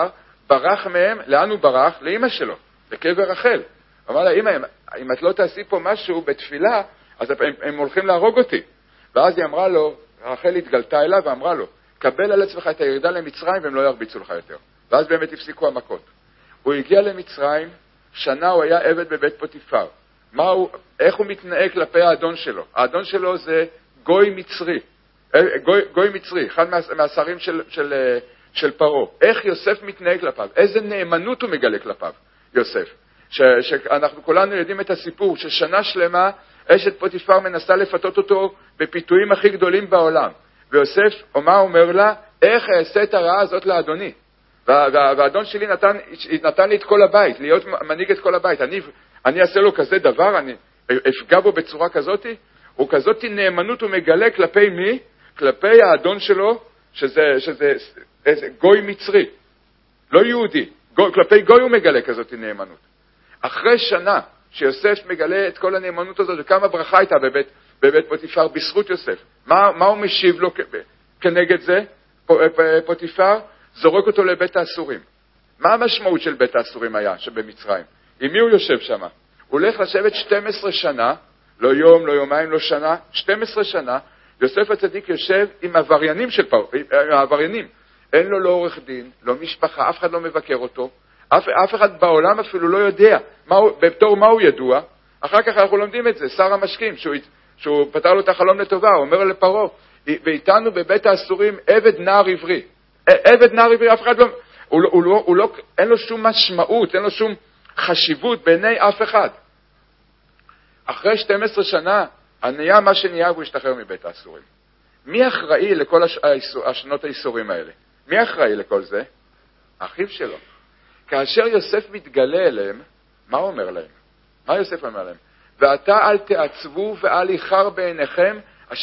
ברח מהם, לאן הוא ברח? לאמא שלו, לקבר רחל. אמר לה, אמא, אם את לא תעשי פה משהו בתפילה, אז הם הולכים להרוג אותי. ואז היא אמרה לו, רחל התגלתה אליו ואמרה לו, קבל על עצמך את הירידה למצרים והם לא ירביצו לך יותר. ואז באמת הפסיקו המכות. הוא הגיע למצרים, שנה הוא היה עבד בבית פוטיפר. איך הוא מתנהג כלפי האדון שלו? האדון שלו זה גוי מצרי. גוי מצרי, אחד מהשרים של פרעה. איך יוסף מתנהג כלפיו? איזה נאמנות הוא מגלה כלפיו, יוסף? שאנחנו כולנו יודעים את הסיפור, ששנה שלמה אשת פוטיפר מנסה לפתות אותו בפיתויים הכי גדולים בעולם. ויוסף, מה אומר לה? איך אעשה את הרעה הזאת לאדוני? והאדון שלי נתן לי את כל הבית, להיות מנהיג את כל הבית. אני אעשה לו כזה דבר, אני אפגע בו בצורה כזאת? וכזאת נאמנות הוא מגלה כלפי מי? כלפי האדון שלו, שזה גוי מצרי, לא יהודי. כלפי גוי הוא מגלה כזאת נאמנות. אחרי שנה שיוסף מגלה את כל הנאמנות הזאת, וכמה ברכה הייתה בבית פוטיפר בזכות יוסף. מה הוא משיב לו כנגד זה? פוטיפר זורק אותו לבית האסורים. מה המשמעות של בית האסורים היה שבמצרים? עם מי הוא יושב שם? הוא הולך לשבת 12 שנה, לא יום, לא יומיים, לא שנה, 12 שנה, יוסף הצדיק יושב עם עבריינים של העבריינים. אין לו לא עורך דין, לא משפחה, אף אחד לא מבקר אותו, אף אחד בעולם אפילו לא יודע בתור מה הוא ידוע. אחר כך אנחנו לומדים את זה, שר המשקים, שהוא פתר לו את החלום לטובה, הוא אומר לפרעה, ואיתנו בבית האסורים עבד נער עברי. עבד נער עברי, אף אחד לא, אין לו שום משמעות, אין לו שום חשיבות בעיני אף אחד. אחרי 12 שנה, נהיה מה שנהיה והוא השתחרר מבית האסורים. מי אחראי לכל השנות האיסורים האלה? מי אחראי לכל זה? האחיו שלו. כאשר יוסף מתגלה אליהם, מה הוא אומר להם? מה יוסף אומר להם? ועתה אל תעצבו ואל יחר בעיניכם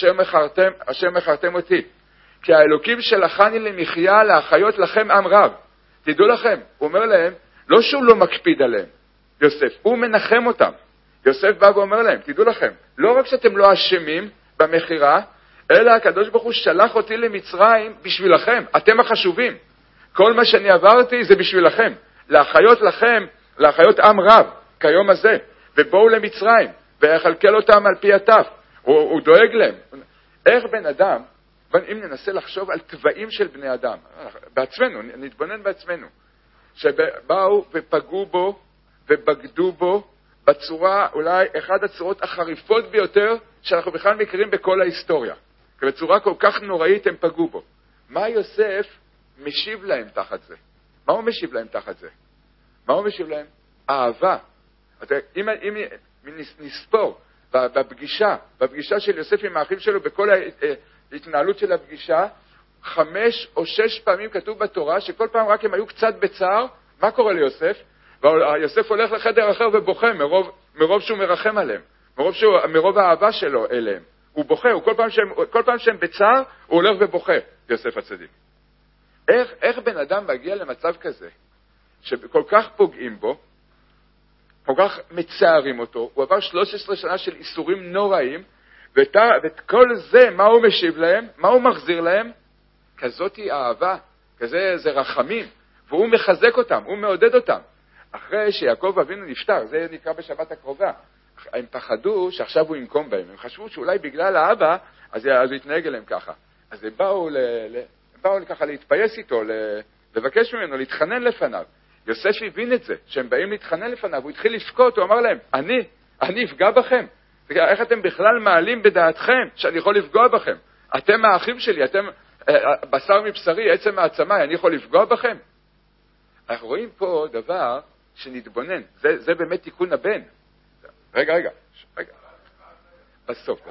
אשר מכרתם אותי. כי האלוקים שלחני למחיה להחיות לכם עם רב. תדעו לכם, הוא אומר להם, לא שהוא לא מקפיד עליהם, יוסף, הוא מנחם אותם. יוסף בא ואומר להם, תדעו לכם, לא רק שאתם לא אשמים במחירה, אלא הקדוש ברוך הוא שלח אותי למצרים בשבילכם, אתם החשובים. כל מה שאני עברתי זה בשבילכם, להחיות לכם, להחיות עם רב, כיום הזה, ובואו למצרים, ויחלקל אותם על פי הטף. הוא דואג להם. איך בן אדם, אם ננסה לחשוב על טבעים של בני אדם, בעצמנו, נתבונן בעצמנו, שבאו ופגעו בו ובגדו בו, בצורה, אולי אחד הצורות החריפות ביותר שאנחנו בכלל מכירים בכל ההיסטוריה. כי בצורה כל כך נוראית הם פגעו בו. מה יוסף משיב להם תחת זה? מה הוא משיב להם תחת זה? מה הוא משיב להם? אהבה. אם נספור בפגישה של יוסף עם האחים שלו, בכל ההתנהלות של הפגישה, 5 או 6 פעמים כתוב בתורה שכל פעם רק הם היו קצת בצער. מה קורה ליוסף? ויוסף הולך לחדר אחר ובוכה מרוב שהוא מרחם עליהם, מרוב האהבה שלו אליהם. הוא בוכה, כל פעם שהם בצער, הוא הולך ובוכה, יוסף הצדיק. איך בן אדם מגיע למצב כזה, שכל כך פוגעים בו, כל כך מצערים אותו, הוא עבר 13 שנה של איסורים נוראים, ואת כל זה, מה הוא משיב להם? מה הוא מחזיר להם? כזאת היא אהבה, זה רחמים, והוא מחזק אותם, הוא מעודד אותם. אחרי שיעקב אבינו נפטר, זה נקרא בשבת הקרובה, הם פחדו שעכשיו הוא ינקום בהם, הם חשבו שאולי בגלל האבא, אז הוא יתנהג אליהם ככה. אז הם באו ככה להתפייס איתו, לבקש ממנו, להתחנן לפניו. יוסף הבין את זה, שהם באים להתחנן לפניו, הוא התחיל לבכות, הוא אמר להם, אני אפגע בכם. איך אתם בכלל מעלים בדעתכם שאני יכול לפגוע בכם? אתם האחים שלי, אתם בשר מבשרי, עצם מעצמי, אני יכול לפגוע בכם? אנחנו רואים פה דבר שנתבונן, זה באמת תיקון הבן. רגע. בסוף.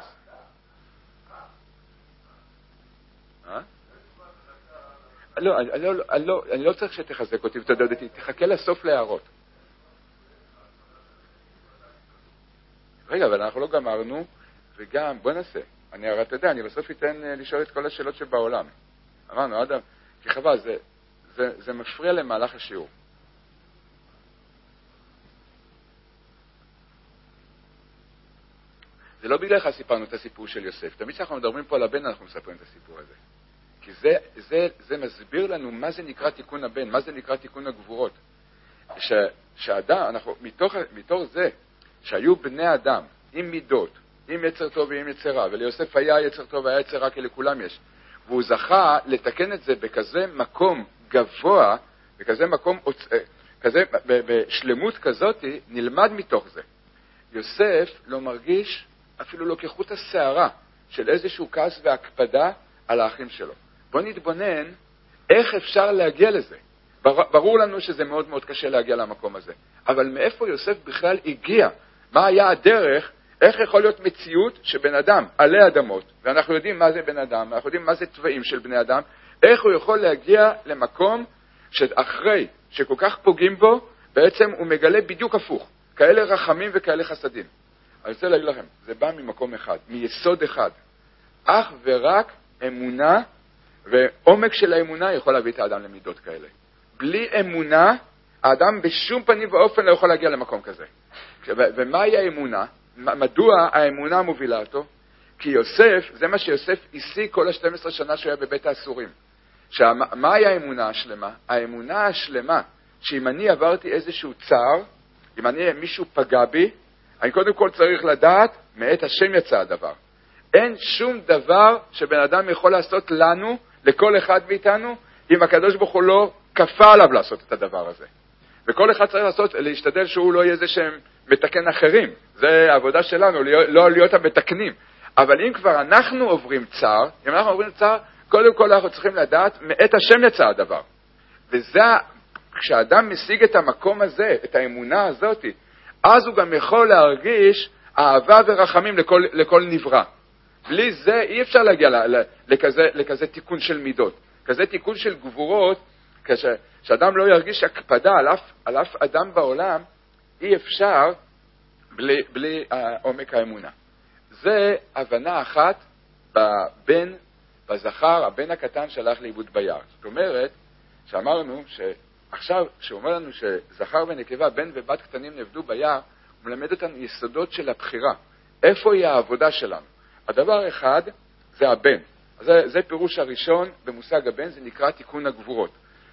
אני לא צריך שתחזק אותי ותעודד אותי, תחכה לסוף להערות. רגע, אבל אנחנו לא גמרנו, וגם, בוא נעשה. הרי אתה יודע, אני בסוף אתן לשאול את כל השאלות שבעולם. אמרנו, אדם, כי חבל, זה מפריע למהלך השיעור. זה לא בגלל סיפרנו את הסיפור של יוסף. תמיד כשאנחנו מדברים פה על הבן, אנחנו מספרים את הסיפור הזה. כי זה מסביר לנו מה זה נקרא תיקון הבן, מה זה נקרא תיקון הגבורות. שאדם, אנחנו, מתוך זה, שהיו בני אדם עם מידות, עם יצר טוב ועם יצר רע, וליוסף היה יצר טוב והיה יצר רע כי לכולם יש, והוא זכה לתקן את זה בכזה מקום גבוה, בכזה מקום, כזה, בשלמות כזאת, נלמד מתוך זה. יוסף לא מרגיש אפילו לא כחוט השערה של איזשהו כעס והקפדה על האחים שלו. בוא נתבונן איך אפשר להגיע לזה. ברור לנו שזה מאוד מאוד קשה להגיע למקום הזה. אבל מאיפה יוסף בכלל הגיע? מה היה הדרך? איך יכול להיות מציאות שבן אדם עלי אדמות, ואנחנו יודעים מה זה בן אדם, אנחנו יודעים מה זה צבעים של בני אדם, איך הוא יכול להגיע למקום שאחרי שכל כך פוגעים בו, בעצם הוא מגלה בדיוק הפוך. כאלה רחמים וכאלה חסדים. אני רוצה להגיד לכם, זה בא ממקום אחד, מיסוד אחד. אך ורק אמונה, ועומק של האמונה יכול להביא את האדם למידות כאלה. בלי אמונה, האדם בשום פנים ואופן לא יכול להגיע למקום כזה. ומהי האמונה? מדוע האמונה מובילה אותו? כי יוסף, זה מה שיוסף השיג כל ה-12 שנה שהוא היה בבית האסורים. מהי האמונה השלמה? האמונה השלמה, שאם אני עברתי איזשהו צער, אם מישהו פגע בי, אני קודם כל צריך לדעת, מאת השם יצא הדבר. אין שום דבר שבן אדם יכול לעשות לנו, לכל אחד מאיתנו, אם הקדוש ברוך הוא לא כפה עליו לעשות את הדבר הזה. וכל אחד צריך להשתדל שהוא לא יהיה זה שהם מתקן אחרים. זה העבודה שלנו, לא להיות המתקנים. אבל אם כבר אנחנו עוברים צער, קודם כל אנחנו צריכים לדעת, מאת השם יצא הדבר. וזה, כשאדם משיג את המקום הזה, את האמונה הזאת, אז הוא גם יכול להרגיש אהבה ורחמים לכל נברא. בלי זה אי אפשר להגיע לכזה תיקון של מידות. כזה תיקון של גבורות, כשאדם לא ירגיש הקפדה על אף אדם בעולם, אי אפשר בלי עומק האמונה. זה הבנה אחת בבן, בזכר, הבן הקטן שהלך לאיבוד ביער. זאת אומרת, שאמרנו שעכשיו, שהוא אומר לנו שזכר ונקבה, בן ובת קטנים נאבדו ביער, הוא מלמד אותנו יסודות של הבחירה. איפה היא העבודה שלנו? הדבר אחד זה הבן. זה פירוש הראשון במושג הבן, זה נקרא תיקון הגבורות.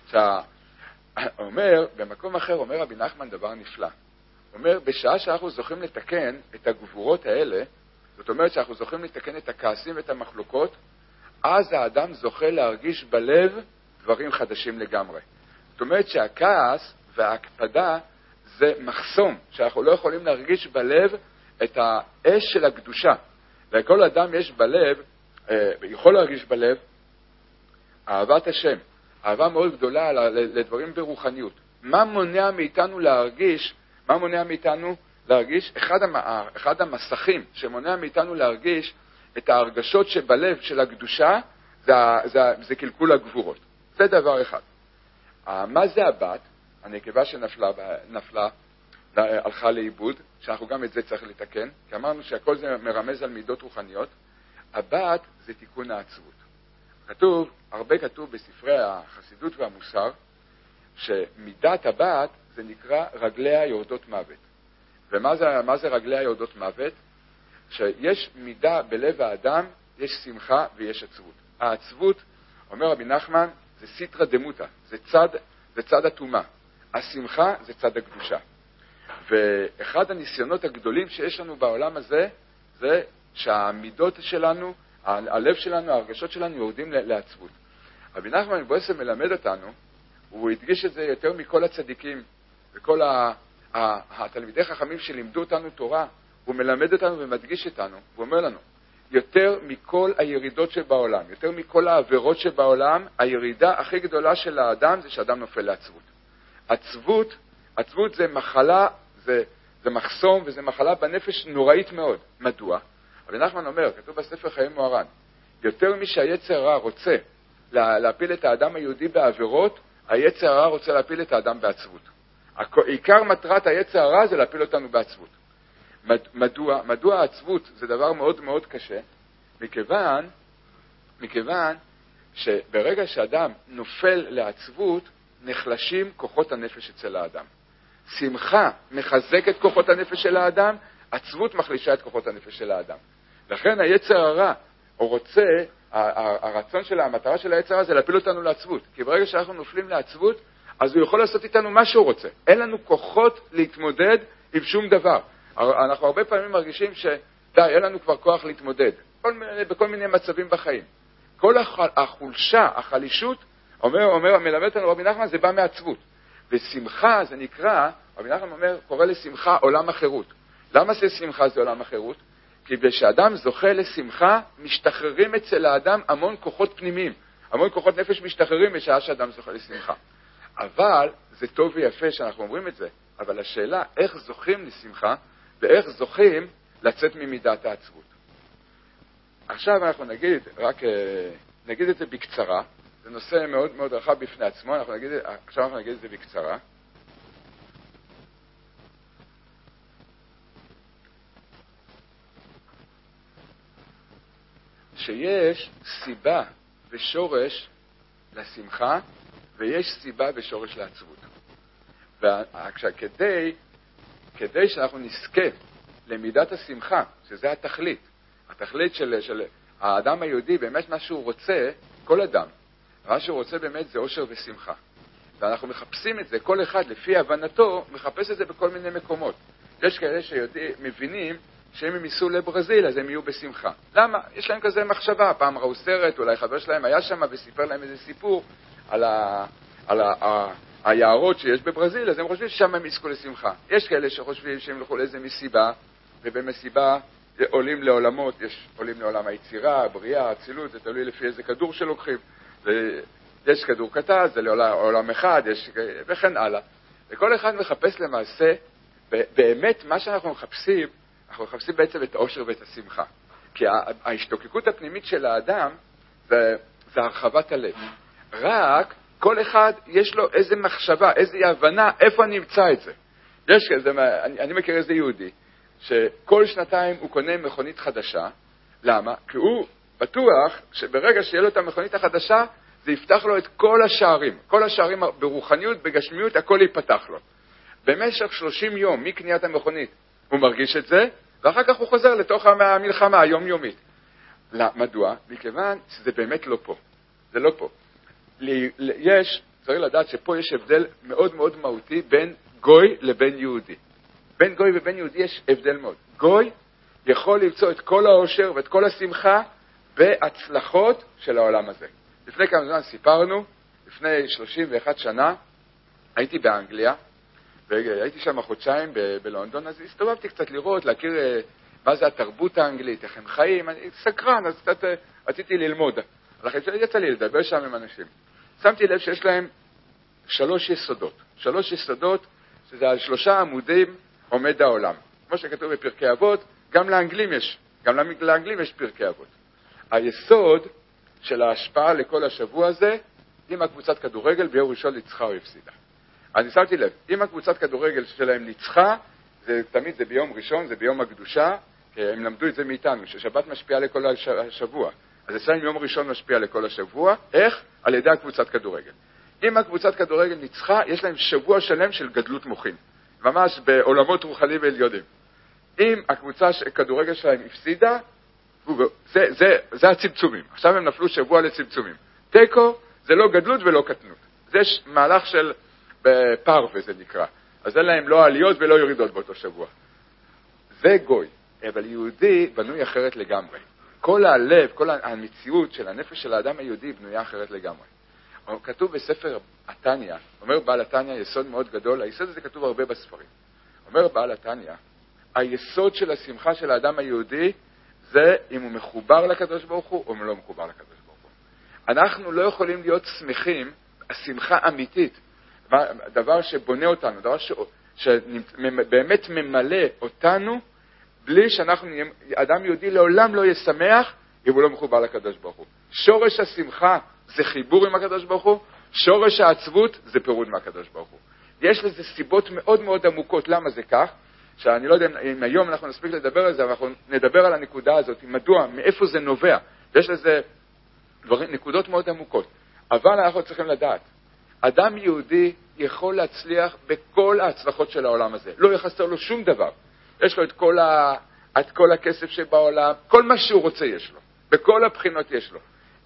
אומר, במקום אחר אומר רבי נחמן דבר נפלא. אומר, בשעה שאנחנו זוכים לתקן את הגבורות האלה, זאת אומרת שאנחנו זוכים לתקן את הכעסים ואת המחלוקות, אז האדם זוכה להרגיש בלב דברים חדשים לגמרי. זאת אומרת שהכעס וההקפדה זה מחסום, שאנחנו לא יכולים להרגיש בלב את האש של הקדושה. לכל אדם יש בלב, יכול להרגיש בלב, אהבת השם, אהבה מאוד גדולה לדברים ברוחניות. מה מונע מאיתנו להרגיש, אחד המסכים שמונע מאיתנו להרגיש את ההרגשות שבלב של הקדושה, זה קלקול הגבורות. זה דבר אחד. מה זה הבת? הנקבה שנפלה, הלכה לאיבוד, שאנחנו גם את זה צריך לתקן, כי אמרנו שהכל זה מרמז על מידות רוחניות. הבת זה תיקון העצבות. הרבה כתוב בספרי החסידות והמוסר, שמידת הבת זה נקרא רגליה יורדות מוות. ומה זה רגליה יורדות מוות? שיש מידה בלב האדם, יש שמחה ויש עצבות. העצבות, אומר רבי נחמן, זה סיטרא דמותא, זה צד התאומה. השמחה זה צד הקדושה. ואחד הניסיונות הגדולים שיש לנו בעולם הזה, זה שהמידות שלנו, הלב שלנו, ההרגשות שלנו יורדים לעצבות. רבי נחמן בעצם מלמד אותנו, הוא הדגיש את זה יותר מכל הצדיקים, וכל התלמידי חכמים שלימדו אותנו תורה, הוא מלמד אותנו ומדגיש אותנו, הוא אומר לנו, יותר מכל הירידות שבעולם, יותר מכל העבירות שבעולם, הירידה הכי גדולה של האדם זה שאדם נופל לעצבות. עצבות זה מחלה, זה מחסום וזה מחלה בנפש נוראית מאוד. מדוע? רבי נחמן אומר, כתוב בספר חיי מוהר"ן, יותר משהיצר הרע רוצה להפיל את האדם היהודי בעבירות, היצר הרע רוצה להפיל את האדם בעצבות. עיקר מטרת היצר הרע זה להפיל אותנו בעצבות. מדוע העצבות זה דבר מאוד מאוד קשה? מכיוון שברגע שאדם נופל לעצבות, נחלשים כוחות הנפש אצל האדם. שמחה מחזקת כוחות הנפש של האדם, עצבות מחלישה את כוחות הנפש של האדם. לכן היצר הרע, הוא רוצה, הרצון שלה, המטרה של היצר הרע זה להפיל אותנו לעצבות. כי ברגע שאנחנו נופלים לעצבות, אז הוא יכול לעשות איתנו מה שהוא רוצה. אין לנו כוחות להתמודד עם שום דבר. אנחנו הרבה פעמים מרגישים שדי, אין לנו כבר כוח להתמודד. בכל מיני מצבים בחיים. כל החולשה, החלישות, מלמד אותנו רבי נחמן, זה בא מעצבות. ושמחה זה נקרא, רבי נחמן קורא לשמחה עולם החירות. למה זה שמחה זה עולם החירות? כי כשאדם זוכה לשמחה, משתחררים אצל האדם המון כוחות פנימיים. המון כוחות נפש משתחררים בשעה שאדם זוכה לשמחה. אבל זה טוב ויפה שאנחנו אומרים את זה. אבל השאלה, איך זוכים לשמחה, ואיך זוכים לצאת ממידת העצבות. עכשיו אנחנו נגיד את זה בקצרה. זה נושא מאוד מאוד רחב בפני עצמו. עכשיו אנחנו נגיד את זה בקצרה. שיש סיבה ושורש לשמחה, ויש סיבה ושורש לעצבות. כדי שאנחנו נזכה למידת השמחה, שזה התכלית, התכלית של האדם היהודי, באמת מה שהוא רוצה, כל אדם, מה שהוא רוצה באמת זה אושר ושמחה. ואנחנו מחפשים את זה, כל אחד לפי הבנתו, מחפש את זה בכל מיני מקומות. יש כאלה שמבינים שאם הם ייסעו לברזיל, אז הם יהיו בשמחה. למה? יש להם כזה מחשבה. פעם ראו סרט, אולי חבר שלהם היה שם וסיפר להם איזה סיפור על היערות שיש בברזיל, אז הם חושבים ששם הם יזכו לשמחה. יש כאלה שחושבים שהם הולכו לאיזה מסיבה, ובמסיבה עולים לעולמות, עולים לעולם היצירה, הבריאה, האצילות, זה תלוי לפי איזה כדור שלוקחים. יש כדור קטן, זה לעולם אחד, וכן הלאה. וכל אחד מחפש למעשה, באמת מה שאנחנו מחפשים, אנחנו מחפשים בעצם את האושר ואת השמחה. כי ההשתוקקות הפנימית של האדם זה הרחבת הלב. רק כל אחד יש לו איזה מחשבה, איזה הבנה, איפה אני אמצא את זה. אני מכיר איזה יהודי, שכל שנתיים הוא קונה מכונית חדשה. למה? כי הוא בטוח שברגע שיהיה לו את המכונית החדשה, זה יפתח לו את כל השערים. כל השערים ברוחניות, בגשמיות, הכל ייפתח לו. במשך 30 יום מקניית המכונית הוא מרגיש את זה, ואחר כך הוא חוזר לתוך המלחמה היומיומית. מדוע? מכיוון שזה באמת לא פה. זה לא פה. צריך לדעת שפה יש הבדל מאוד מאוד מהותי בין גוי לבין יהודי. בין גוי ובין יהודי יש הבדל מאוד. גוי יכול למצוא את כל האושר ואת כל השמחה בהצלחות של העולם הזה. לפני כמה זמן סיפרנו, לפני 31 שנה, הייתי באנגליה, והייתי שם חודשיים בלונדון, אז הסתובבתי קצת לראות, להכיר מה זה התרבות האנגלית, איך הם חיים, אני סקרן, אז קצת רציתי ללמוד. יצא לי לדבר שם עם אנשים. שמתי לב שיש להם 3 יסודות. 3 יסודות, שזה על 3 עמודים עומד העולם. כמו שכתוב בפרקי אבות, גם לאנגלים יש פרקי אבות. היסוד של ההשפעה לכל השבוע הזה, אם הקבוצת כדורגל ביום ראשון ניצחה או הפסידה. אני שמתי לב, אם הקבוצת כדורגל שלהם ניצחה, תמיד זה ביום ראשון, זה ביום הקדושה, הם למדו את זה מאיתנו, ששבת משפיעה לכל השבוע. אז אצלנו יום ראשון משפיע לכל השבוע. איך? על ידי הקבוצת כדורגל. אם הקבוצת כדורגל ניצחה, יש להם שבוע שלם של גדלות מוחין. ממש בעולמות רוחניים ועליונים. אם הקבוצה כדורגל שלהם הפסידה, זה הצמצומים. עכשיו הם נפלו שבוע לצמצומים. תיקו זה לא גדלות ולא קטנות. זה מהלך של פרווה זה נקרא. אז אין להם לא עליות ולא ירידות באותו שבוע. זה גוי. אבל יהודי בנוי אחרת לגמרי. כל הלב, כל המציאות של הנפש של האדם היהודי בנויה אחרת לגמרי. כתוב בספר התניא, אומר בעל התניא, יסוד מאוד גדול, היסוד הזה כתוב הרבה בספרים. אומר בעל התניא, היסוד של השמחה של האדם היהודי זה אם הוא מחובר לקדוש ברוך הוא או לא מחובר לקדוש ברוך הוא. אנחנו לא יכולים להיות שמחים, השמחה אמיתית, דבר שבונה אותנו, דבר שבאמת ממלא אותנו, בלי שאנחנו, אדם יהודי לעולם לא ישמח אם הוא לא מחובר לקדוש ברוך הוא. שורש השמחה זה חיבור עם הקדוש ברוך הוא, שורש העצבות זה פירוד מהקדוש ברוך הוא. יש לזה סיבות מאוד מאוד עמוקות. למה זה כך? שאני לא יודע אם היום אנחנו נספיק לדבר על זה, אבל אנחנו נדבר על הנקודה הזאת, מדוע, מאיפה זה נובע. יש לזה נקודות מאוד עמוקות. אבל אנחנו צריכים לדעת, אדם יהודי יכול להצליח בכל ההצלחות של העולם הזה. לא יחסר לו שום דבר. יש לו את כל הכסף שבעולם, כל מה שהוא רוצה יש לו. בכל הבחינות יש לו.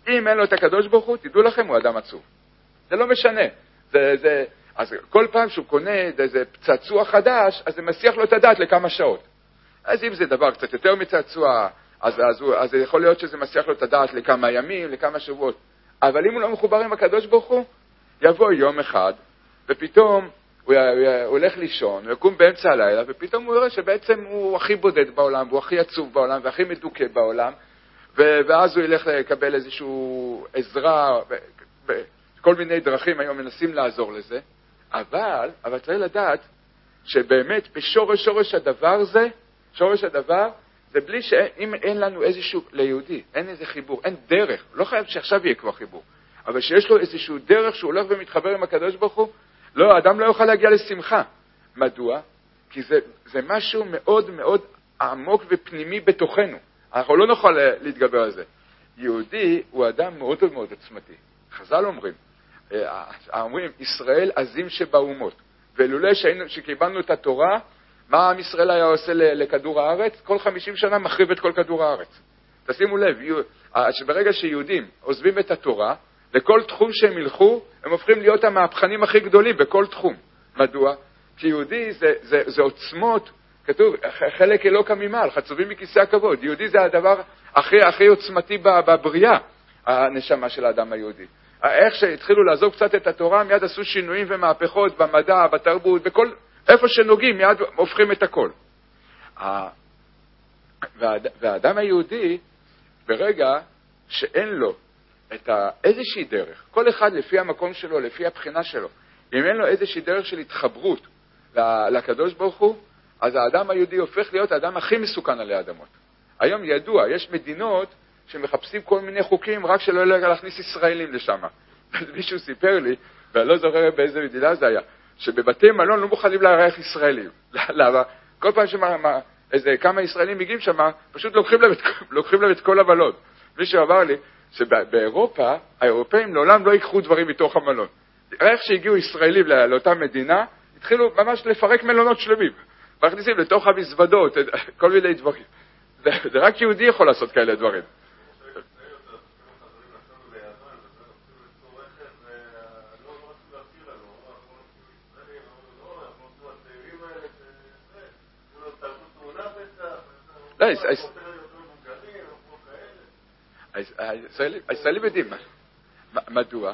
אם אין לו את הקדוש ברוך הוא, תדעו לכם, הוא אדם עצוב. זה לא משנה. אז כל פעם שהוא קונה איזה צעצוע חדש, אז זה מסיח לו את הדעת לכמה שעות. אז אם זה דבר קצת יותר מצעצוע, אז יכול להיות שזה מסיח לו את הדעת לכמה ימים, לכמה שבועות. אבל אם הוא לא מחובר עם הקדוש ברוך הוא, יבוא יום אחד, ופתאום הוא הולך לישון, הוא יקום באמצע הלילה, ופתאום הוא יראה שבעצם הוא הכי בודד בעולם, והוא הכי עצוב בעולם, והכי מדוכא בעולם, ואז הוא ילך לקבל איזושהי עזרה, כל מיני דרכים היום מנסים לעזור לזה, אבל צריך לדעת שבאמת בשורש הדבר זה, שורש הדבר זה בלי שאם אין לנו איזשהו, ליהודי, אין איזה חיבור, אין דרך, לא חייב שעכשיו יהיה כבר חיבור, אבל שיש לו איזשהו דרך שהוא הולך ומתחבר עם הקדוש ברוך הוא, לא, האדם לא יוכל להגיע לשמחה. מדוע? כי זה משהו מאוד מאוד עמוק ופנימי בתוכנו. אנחנו לא נוכל להתגבר על זה. יהודי הוא אדם מאוד מאוד עצמתי. חז"ל אומרים, ישראל עזים שבאומות. ולולא שקיבלנו את התורה, מה עם ישראל היה עושה לכדור הארץ? כל 50 שנה מחריב את כל כדור הארץ. תשימו לב, שברגע שיהודים עוזבים את התורה, לכל תחום שהם ילכו, הם הופכים להיות המהפכנים הכי גדולים בכל תחום. מדוע? כי יהודי זה עוצמות, כתוב, חלק אלוקא ממעל, חצובים מכיסא הכבוד. יהודי זה הדבר הכי עוצמתי בבריאה, הנשמה של האדם היהודי. איך שהתחילו לעזוב קצת את התורה, מיד עשו שינויים ומהפכות במדע, בתרבות, בכל, איפה שנוגעים, מיד הופכים את הכל. והאדם היהודי, ברגע שאין לו את איזושהי דרך, כל אחד לפי המקום שלו, לפי הבחינה שלו, אם אין לו איזושהי דרך של התחברות לקדוש ברוך הוא, אז האדם היהודי הופך להיות האדם הכי מסוכן עלי האדמות. היום ידוע, יש מדינות שמחפשים כל מיני חוקים רק שלא יהיה להכניס ישראלים לשם. מישהו סיפר לי, ואני לא זוכר באיזה מדינה זה היה, שבבתי מלון לא מוכנים לארח ישראלים. למה? כל פעם כמה ישראלים מגיעים שם, פשוט לוקחים להם את כל המלון. מישהו אמר לי, שבאירופה, האירופאים לעולם לא ייקחו דברים מתוך המלון. איך שהגיעו ישראלים לאותה מדינה, התחילו ממש לפרק מלונות שלמים. מכניסים לתוך המזוודות, כל מיני דברים. זה רק יהודי יכול לעשות כאלה דברים. הישראלים יודעים. מדוע?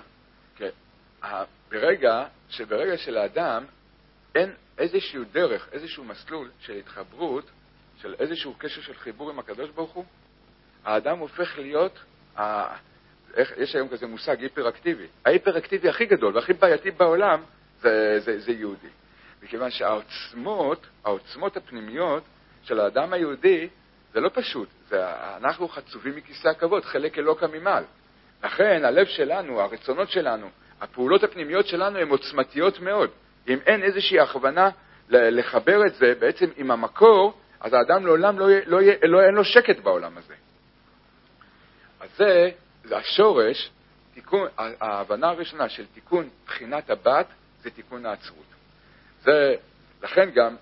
ברגע שלאדם אין איזשהו דרך, איזשהו מסלול של התחברות, של איזשהו קשר של חיבור עם הקדוש ברוך הוא, האדם הופך להיות, יש היום כזה מושג היפראקטיבי. ההיפראקטיבי הכי גדול והכי בעייתי בעולם זה יהודי. מכיוון שהעוצמות הפנימיות של האדם היהודי זה לא פשוט, אנחנו חצובים מכיסא הכבוד, חלק אלוקא ממעל. לכן הלב שלנו, הרצונות שלנו, הפעולות הפנימיות שלנו הן עוצמתיות מאוד. אם אין איזושהי הכוונה לחבר את זה בעצם עם המקור, אז האדם לעולם אין לו שקט בעולם הזה. אז זה השורש, ההבנה הראשונה של תיקון בחינת הבת, זה תיקון העצרות. לכן גם,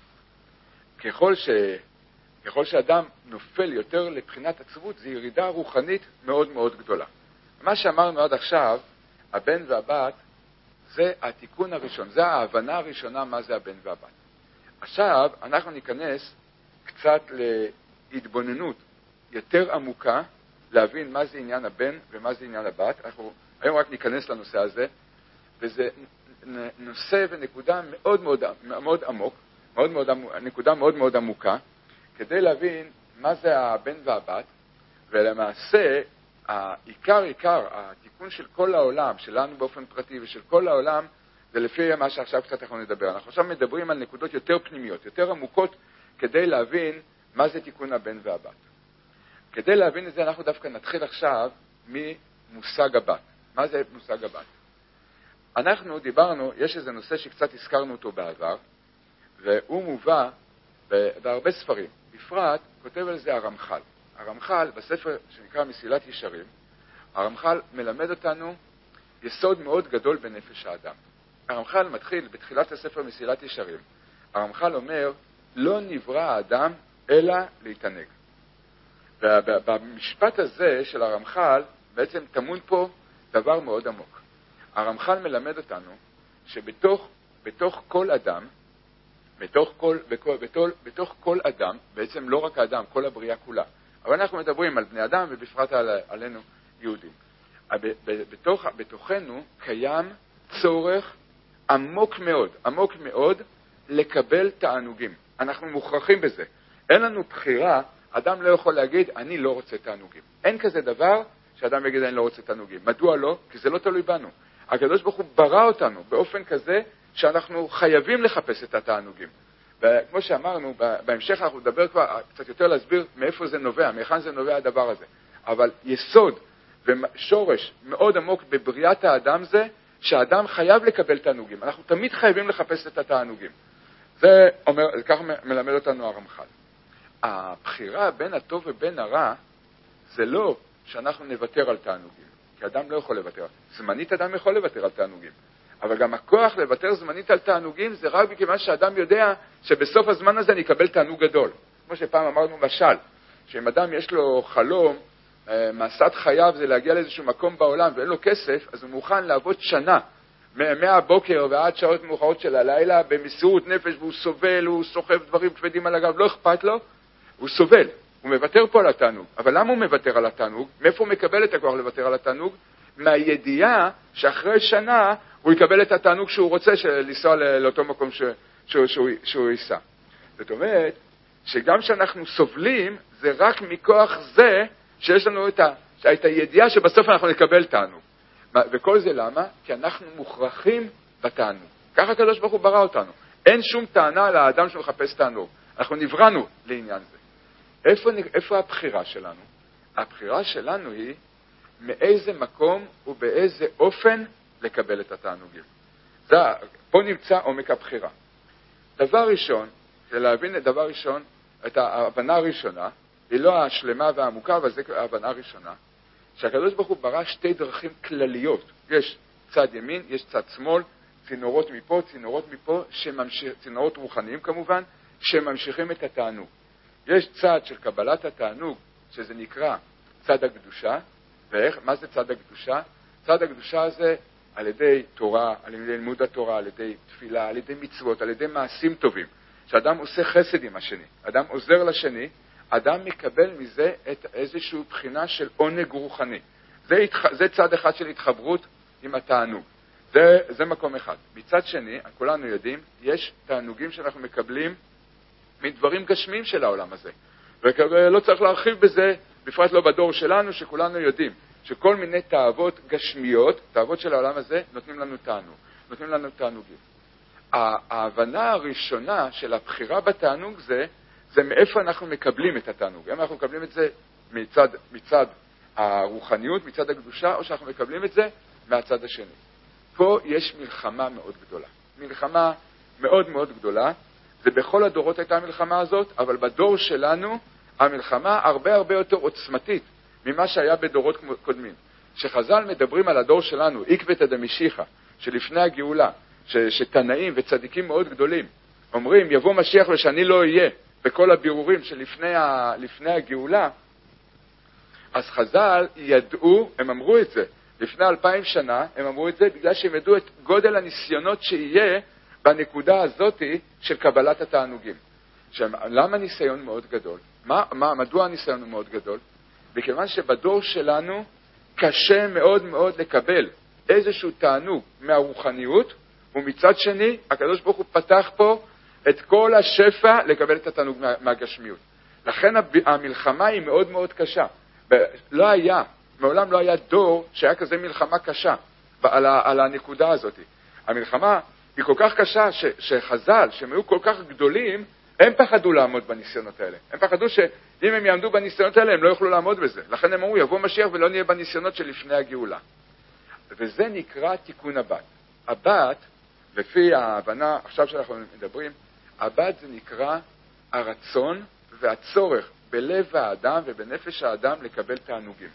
ככל שאדם נופל יותר לבחינת עצרות, זה ירידה רוחנית מאוד מאוד גדולה. מה שאמרנו עד עכשיו, הבן והבת, זה התיקון הראשון, זה ההבנה הראשונה מה זה הבן והבת. עכשיו אנחנו ניכנס קצת להתבוננות יותר עמוקה, להבין מה זה עניין הבן ומה זה עניין הבת. אנחנו היום רק ניכנס לנושא הזה, וזה נושא ונקודה מאוד מאוד מאוד עמוק, נקודה מאוד מאוד עמוקה, כדי להבין מה זה הבן והבת, ולמעשה עיקר התיקון של כל העולם, שלנו באופן פרטי ושל כל העולם, זה לפי מה שעכשיו קצת אנחנו נדבר. אנחנו עכשיו מדברים על נקודות יותר פנימיות, יותר עמוקות, כדי להבין מה זה תיקון הבן והבת. כדי להבין את זה אנחנו דווקא נתחיל עכשיו ממושג הבת. מה זה מושג הבת? אנחנו דיברנו, יש איזה נושא שקצת הזכרנו אותו בעבר, והוא מובא בהרבה ספרים. בפרט כותב על זה הרמח"ל. הרמח"ל בספר שנקרא מסילת ישרים, הרמח"ל מלמד אותנו יסוד מאוד גדול בנפש האדם. הרמח"ל מתחיל בתחילת הספר מסילת ישרים. הרמח"ל אומר, לא נברא האדם אלא להתענג. ובמשפט הזה של הרמח"ל בעצם טמון פה דבר מאוד עמוק. הרמח"ל מלמד אותנו שבתוך כל אדם, בתוך כל אדם, בעצם לא רק האדם, כל הבריאה כולה, אבל אנחנו מדברים על בני אדם ובפרט עלינו יהודים. בתוכנו קיים צורך עמוק מאוד לקבל תענוגים. אנחנו מוכרחים בזה. אין לנו בחירה, אדם לא יכול להגיד, אני לא רוצה תענוגים. אין כזה דבר שאדם יגיד, אני לא רוצה תענוגים. מדוע לא? כי זה לא תלוי בנו. הקדוש ברוך הוא ברא אותנו באופן כזה שאנחנו חייבים לחפש את התענוגים. וכמו שאמרנו, בהמשך אנחנו נדבר כבר קצת יותר להסביר מאיפה זה נובע, מהיכן זה נובע הדבר הזה. אבל יסוד ושורש מאוד עמוק בבריאת האדם זה שהאדם חייב לקבל תענוגים. אנחנו תמיד חייבים לחפש את התענוגים. זה אומר, כך מלמד אותנו הרמח"ל. הבחירה בין הטוב ובין הרע זה לא שאנחנו נוותר על תענוגים, כי אדם לא יכול לוותר. זמנית אדם יכול לוותר על תענוגים, אבל גם הכוח לוותר זמנית על תענוגים זה רק מכיוון שאדם יודע שבסוף הזמן הזה אני אקבל תענוג גדול. כמו שפעם אמרנו משל, שאם אדם יש לו חלום, מעשת חייו זה להגיע לאיזשהו מקום בעולם ואין לו כסף, אז הוא מוכן לעבוד שנה, מהבוקר ועד שעות מאוחרות של הלילה, במסירות נפש, והוא סובל, הוא סוחב דברים כבדים על הגב, לא אכפת לו, הוא סובל, הוא מוותר פה על התענוג. אבל למה הוא מוותר על התענוג? מאיפה הוא מקבל את הכוח לוותר על התענוג? מהידיעה שאחרי שנה הוא יקבל את התענוג שהוא רוצה לנסוע לאותו מקום שהוא ייסע. זאת אומרת, שגם שאנחנו סובלים, זה רק מכוח זה שיש לנו את הידיעה שבסוף אנחנו נקבל תענוג. וכל זה למה? כי אנחנו מוכרחים בתענוג. ככה הקדוש ברוך הוא ברא אותנו. אין שום טענה לאדם שמחפש תענוג. אנחנו נבראנו לעניין זה. איפה הבחירה שלנו? הבחירה שלנו היא מאיזה מקום ובאיזה אופן לקבל את התענוגים. פה נמצא עומק הבחירה. דבר ראשון, להבין דבר ראשון, את ההבנה הראשונה, היא לא השלמה והעמוקה, אבל זו ההבנה הראשונה, שהקדוש ברוך הוא ברא שתי דרכים כלליות. יש צד ימין, יש צד שמאל, צינורות מפה, צינורות מפה, צינורות רוחניים כמובן, שממשיכים את התענוג. יש צד של קבלת התענוג, שזה נקרא צד הקדושה. מה זה צד הקדושה? צד הקדושה הזה על ידי תורה, על ידי לימוד התורה, על ידי תפילה, על ידי מצוות, על ידי מעשים טובים. שאדם עושה חסד עם השני, אדם עוזר לשני, אדם מקבל מזה את איזושהי בחינה של עונג רוחני. זה צד אחד של התחברות עם התענוג. זה מקום אחד. מצד שני, כולנו יודעים, יש תענוגים שאנחנו מקבלים מדברים גשמיים של העולם הזה. ולא צריך להרחיב בזה, בפרט לא בדור שלנו, שכולנו יודעים שכל מיני תאוות גשמיות, תאוות של העולם הזה, נותנים לנו תענוג, נותנים לנו תענוגים. ההבנה הראשונה של הבחירה בתענוג זה מאיפה אנחנו מקבלים את התענוג. אם אנחנו מקבלים את זה מצד הרוחניות, מצד הקדושה, או שאנחנו מקבלים את זה מהצד השני. פה יש מלחמה מאוד גדולה. מלחמה מאוד מאוד גדולה. זה בכל הדורות הייתה המלחמה הזאת, אבל בדור שלנו המלחמה הרבה הרבה יותר עוצמתית ממה שהיה בדורות קודמים. שחז"ל מדברים על הדור שלנו, עקבתא דמשיחא, שלפני הגאולה, שתנאים וצדיקים מאוד גדולים, אומרים יבוא משיח ושאני לא אהיה, בכל הבירורים שלפני הגאולה, אז חז"ל ידעו, הם אמרו את זה, לפני 2000 שנה, הם אמרו את זה בגלל שהם ידעו את גודל הניסיונות שיהיה בנקודה הזאת של קבלת התענוגים. למה ניסיון מאוד גדול? מדוע הניסיון הוא מאוד גדול? בכיוון שבדור שלנו קשה מאוד מאוד לקבל איזשהו תענוג מהרוחניות, ומצד שני, הקדוש ברוך הוא פתח פה את כל השפע לקבל את התענוג מהגשמיות. לכן המלחמה היא מאוד מאוד קשה. מעולם לא היה דור שהיה כזה מלחמה קשה על הנקודה הזאת. המלחמה היא כל כך קשה שחז"ל, שהם היו כל כך גדולים, הם פחדו לעמוד בניסיונות האלה. הם פחדו שאם הם יעמדו בניסיונות האלה, הם לא יוכלו לעמוד בזה. לכן הם אמרו, יבוא משיח ולא נהיה בניסיונות של לפני הגאולה. וזה נקרא תיקון הבת. הבת, לפי ההבנה, עכשיו שאנחנו מדברים, הבת זה נקרא הרצון והצורך בלב האדם ובנפש האדם לקבל תענוגים.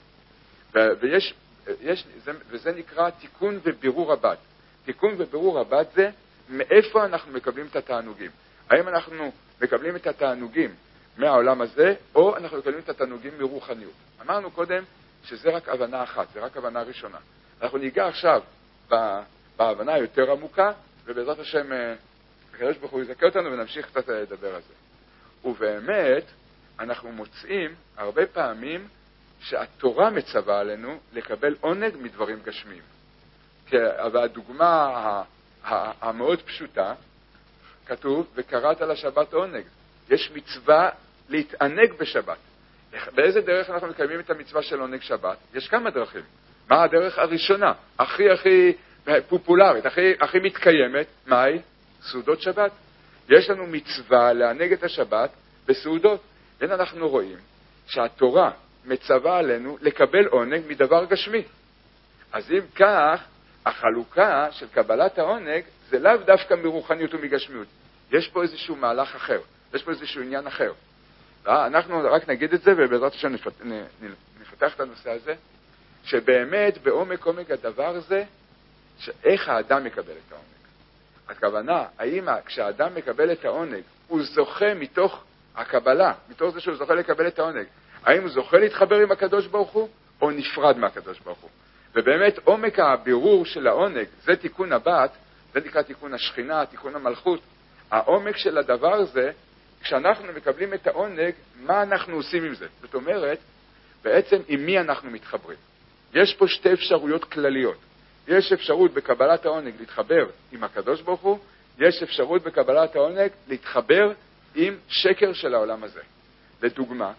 וזה נקרא תיקון ובירור הבת. תיקון ובירור הבת זה מאיפה אנחנו מקבלים את התענוגים. האם אנחנו מקבלים את התענוגים מהעולם הזה, או אנחנו מקבלים את התענוגים מרוחניות. אמרנו קודם שזה רק הבנה אחת, זה רק הבנה ראשונה. אנחנו ניגע עכשיו בהבנה יותר עמוקה, ובעזרת השם, הקדוש ברוך הוא יזכה אותנו ונמשיך קצת לדבר על זה. ובאמת, אנחנו מוצאים הרבה פעמים שהתורה מצווה עלינו לקבל עונג מדברים גשמיים. והדוגמה המאוד פשוטה, כתוב, וקראת לשבת עונג. יש מצווה להתענג בשבת. באיזה דרך אנחנו מקיימים את המצווה של עונג שבת? יש כמה דרכים. מה הדרך הראשונה? הכי פופולרית, הכי מתקיימת? מהי? סעודות שבת. יש לנו מצווה לענג את השבת בסעודות. הנה אנחנו רואים שהתורה מצווה עלינו לקבל עונג מדבר גשמי. אז אם כך, החלוקה של קבלת העונג זה לאו דווקא מרוחניות ומגשמיות. יש פה איזשהו מהלך אחר, יש פה איזשהו עניין אחר. אנחנו רק נגיד את זה, ובעזרת השם נפתח את הנושא הזה, שבאמת בעומק הדבר זה, שאיך האדם מקבל את העונג. הכוונה, האם כשהאדם מקבל את העונג, הוא זוכה מתוך הקבלה, מתוך זה שהוא זוכה לקבל את העונג, האם הוא זוכה להתחבר עם הקדוש ברוך הוא, או נפרד מהקדוש ברוך הוא. ובאמת עומק הבירור של העונג, זה תיקון הבת, זה נקרא תיקון השכינה, תיקון המלכות. העומק של הדבר זה, כשאנחנו מקבלים את העונג, מה אנחנו עושים עם זה? זאת אומרת, בעצם עם מי אנחנו מתחברים. יש פה שתי אפשרויות כלליות. יש אפשרות בקבלת העונג להתחבר עם הקדוש ברוך הוא, יש אפשרות בקבלת העונג להתחבר עם שקר של העולם הזה. לדוגמה,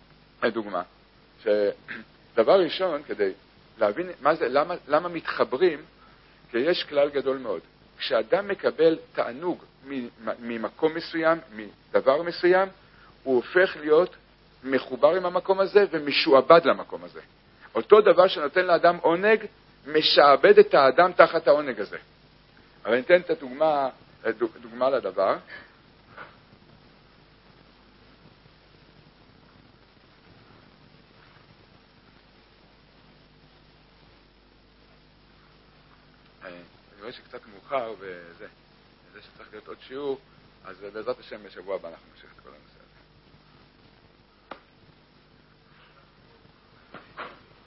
שדבר ראשון, כדי להבין מה זה, למה מתחברים, כי יש כלל גדול מאוד. כשאדם מקבל תענוג ממקום מסוים, מדבר מסוים, הוא הופך להיות מחובר עם המקום הזה ומשועבד למקום הזה. אותו דבר שנותן לאדם עונג, משעבד את האדם תחת העונג הזה. אבל אני אתן את הדוגמה לדבר. אני רואה שקצת מאוחר וזה שצריך להיות עוד שיעור, אז בעזרת השם בשבוע הבא אנחנו נמשיך את כל הנושא הזה.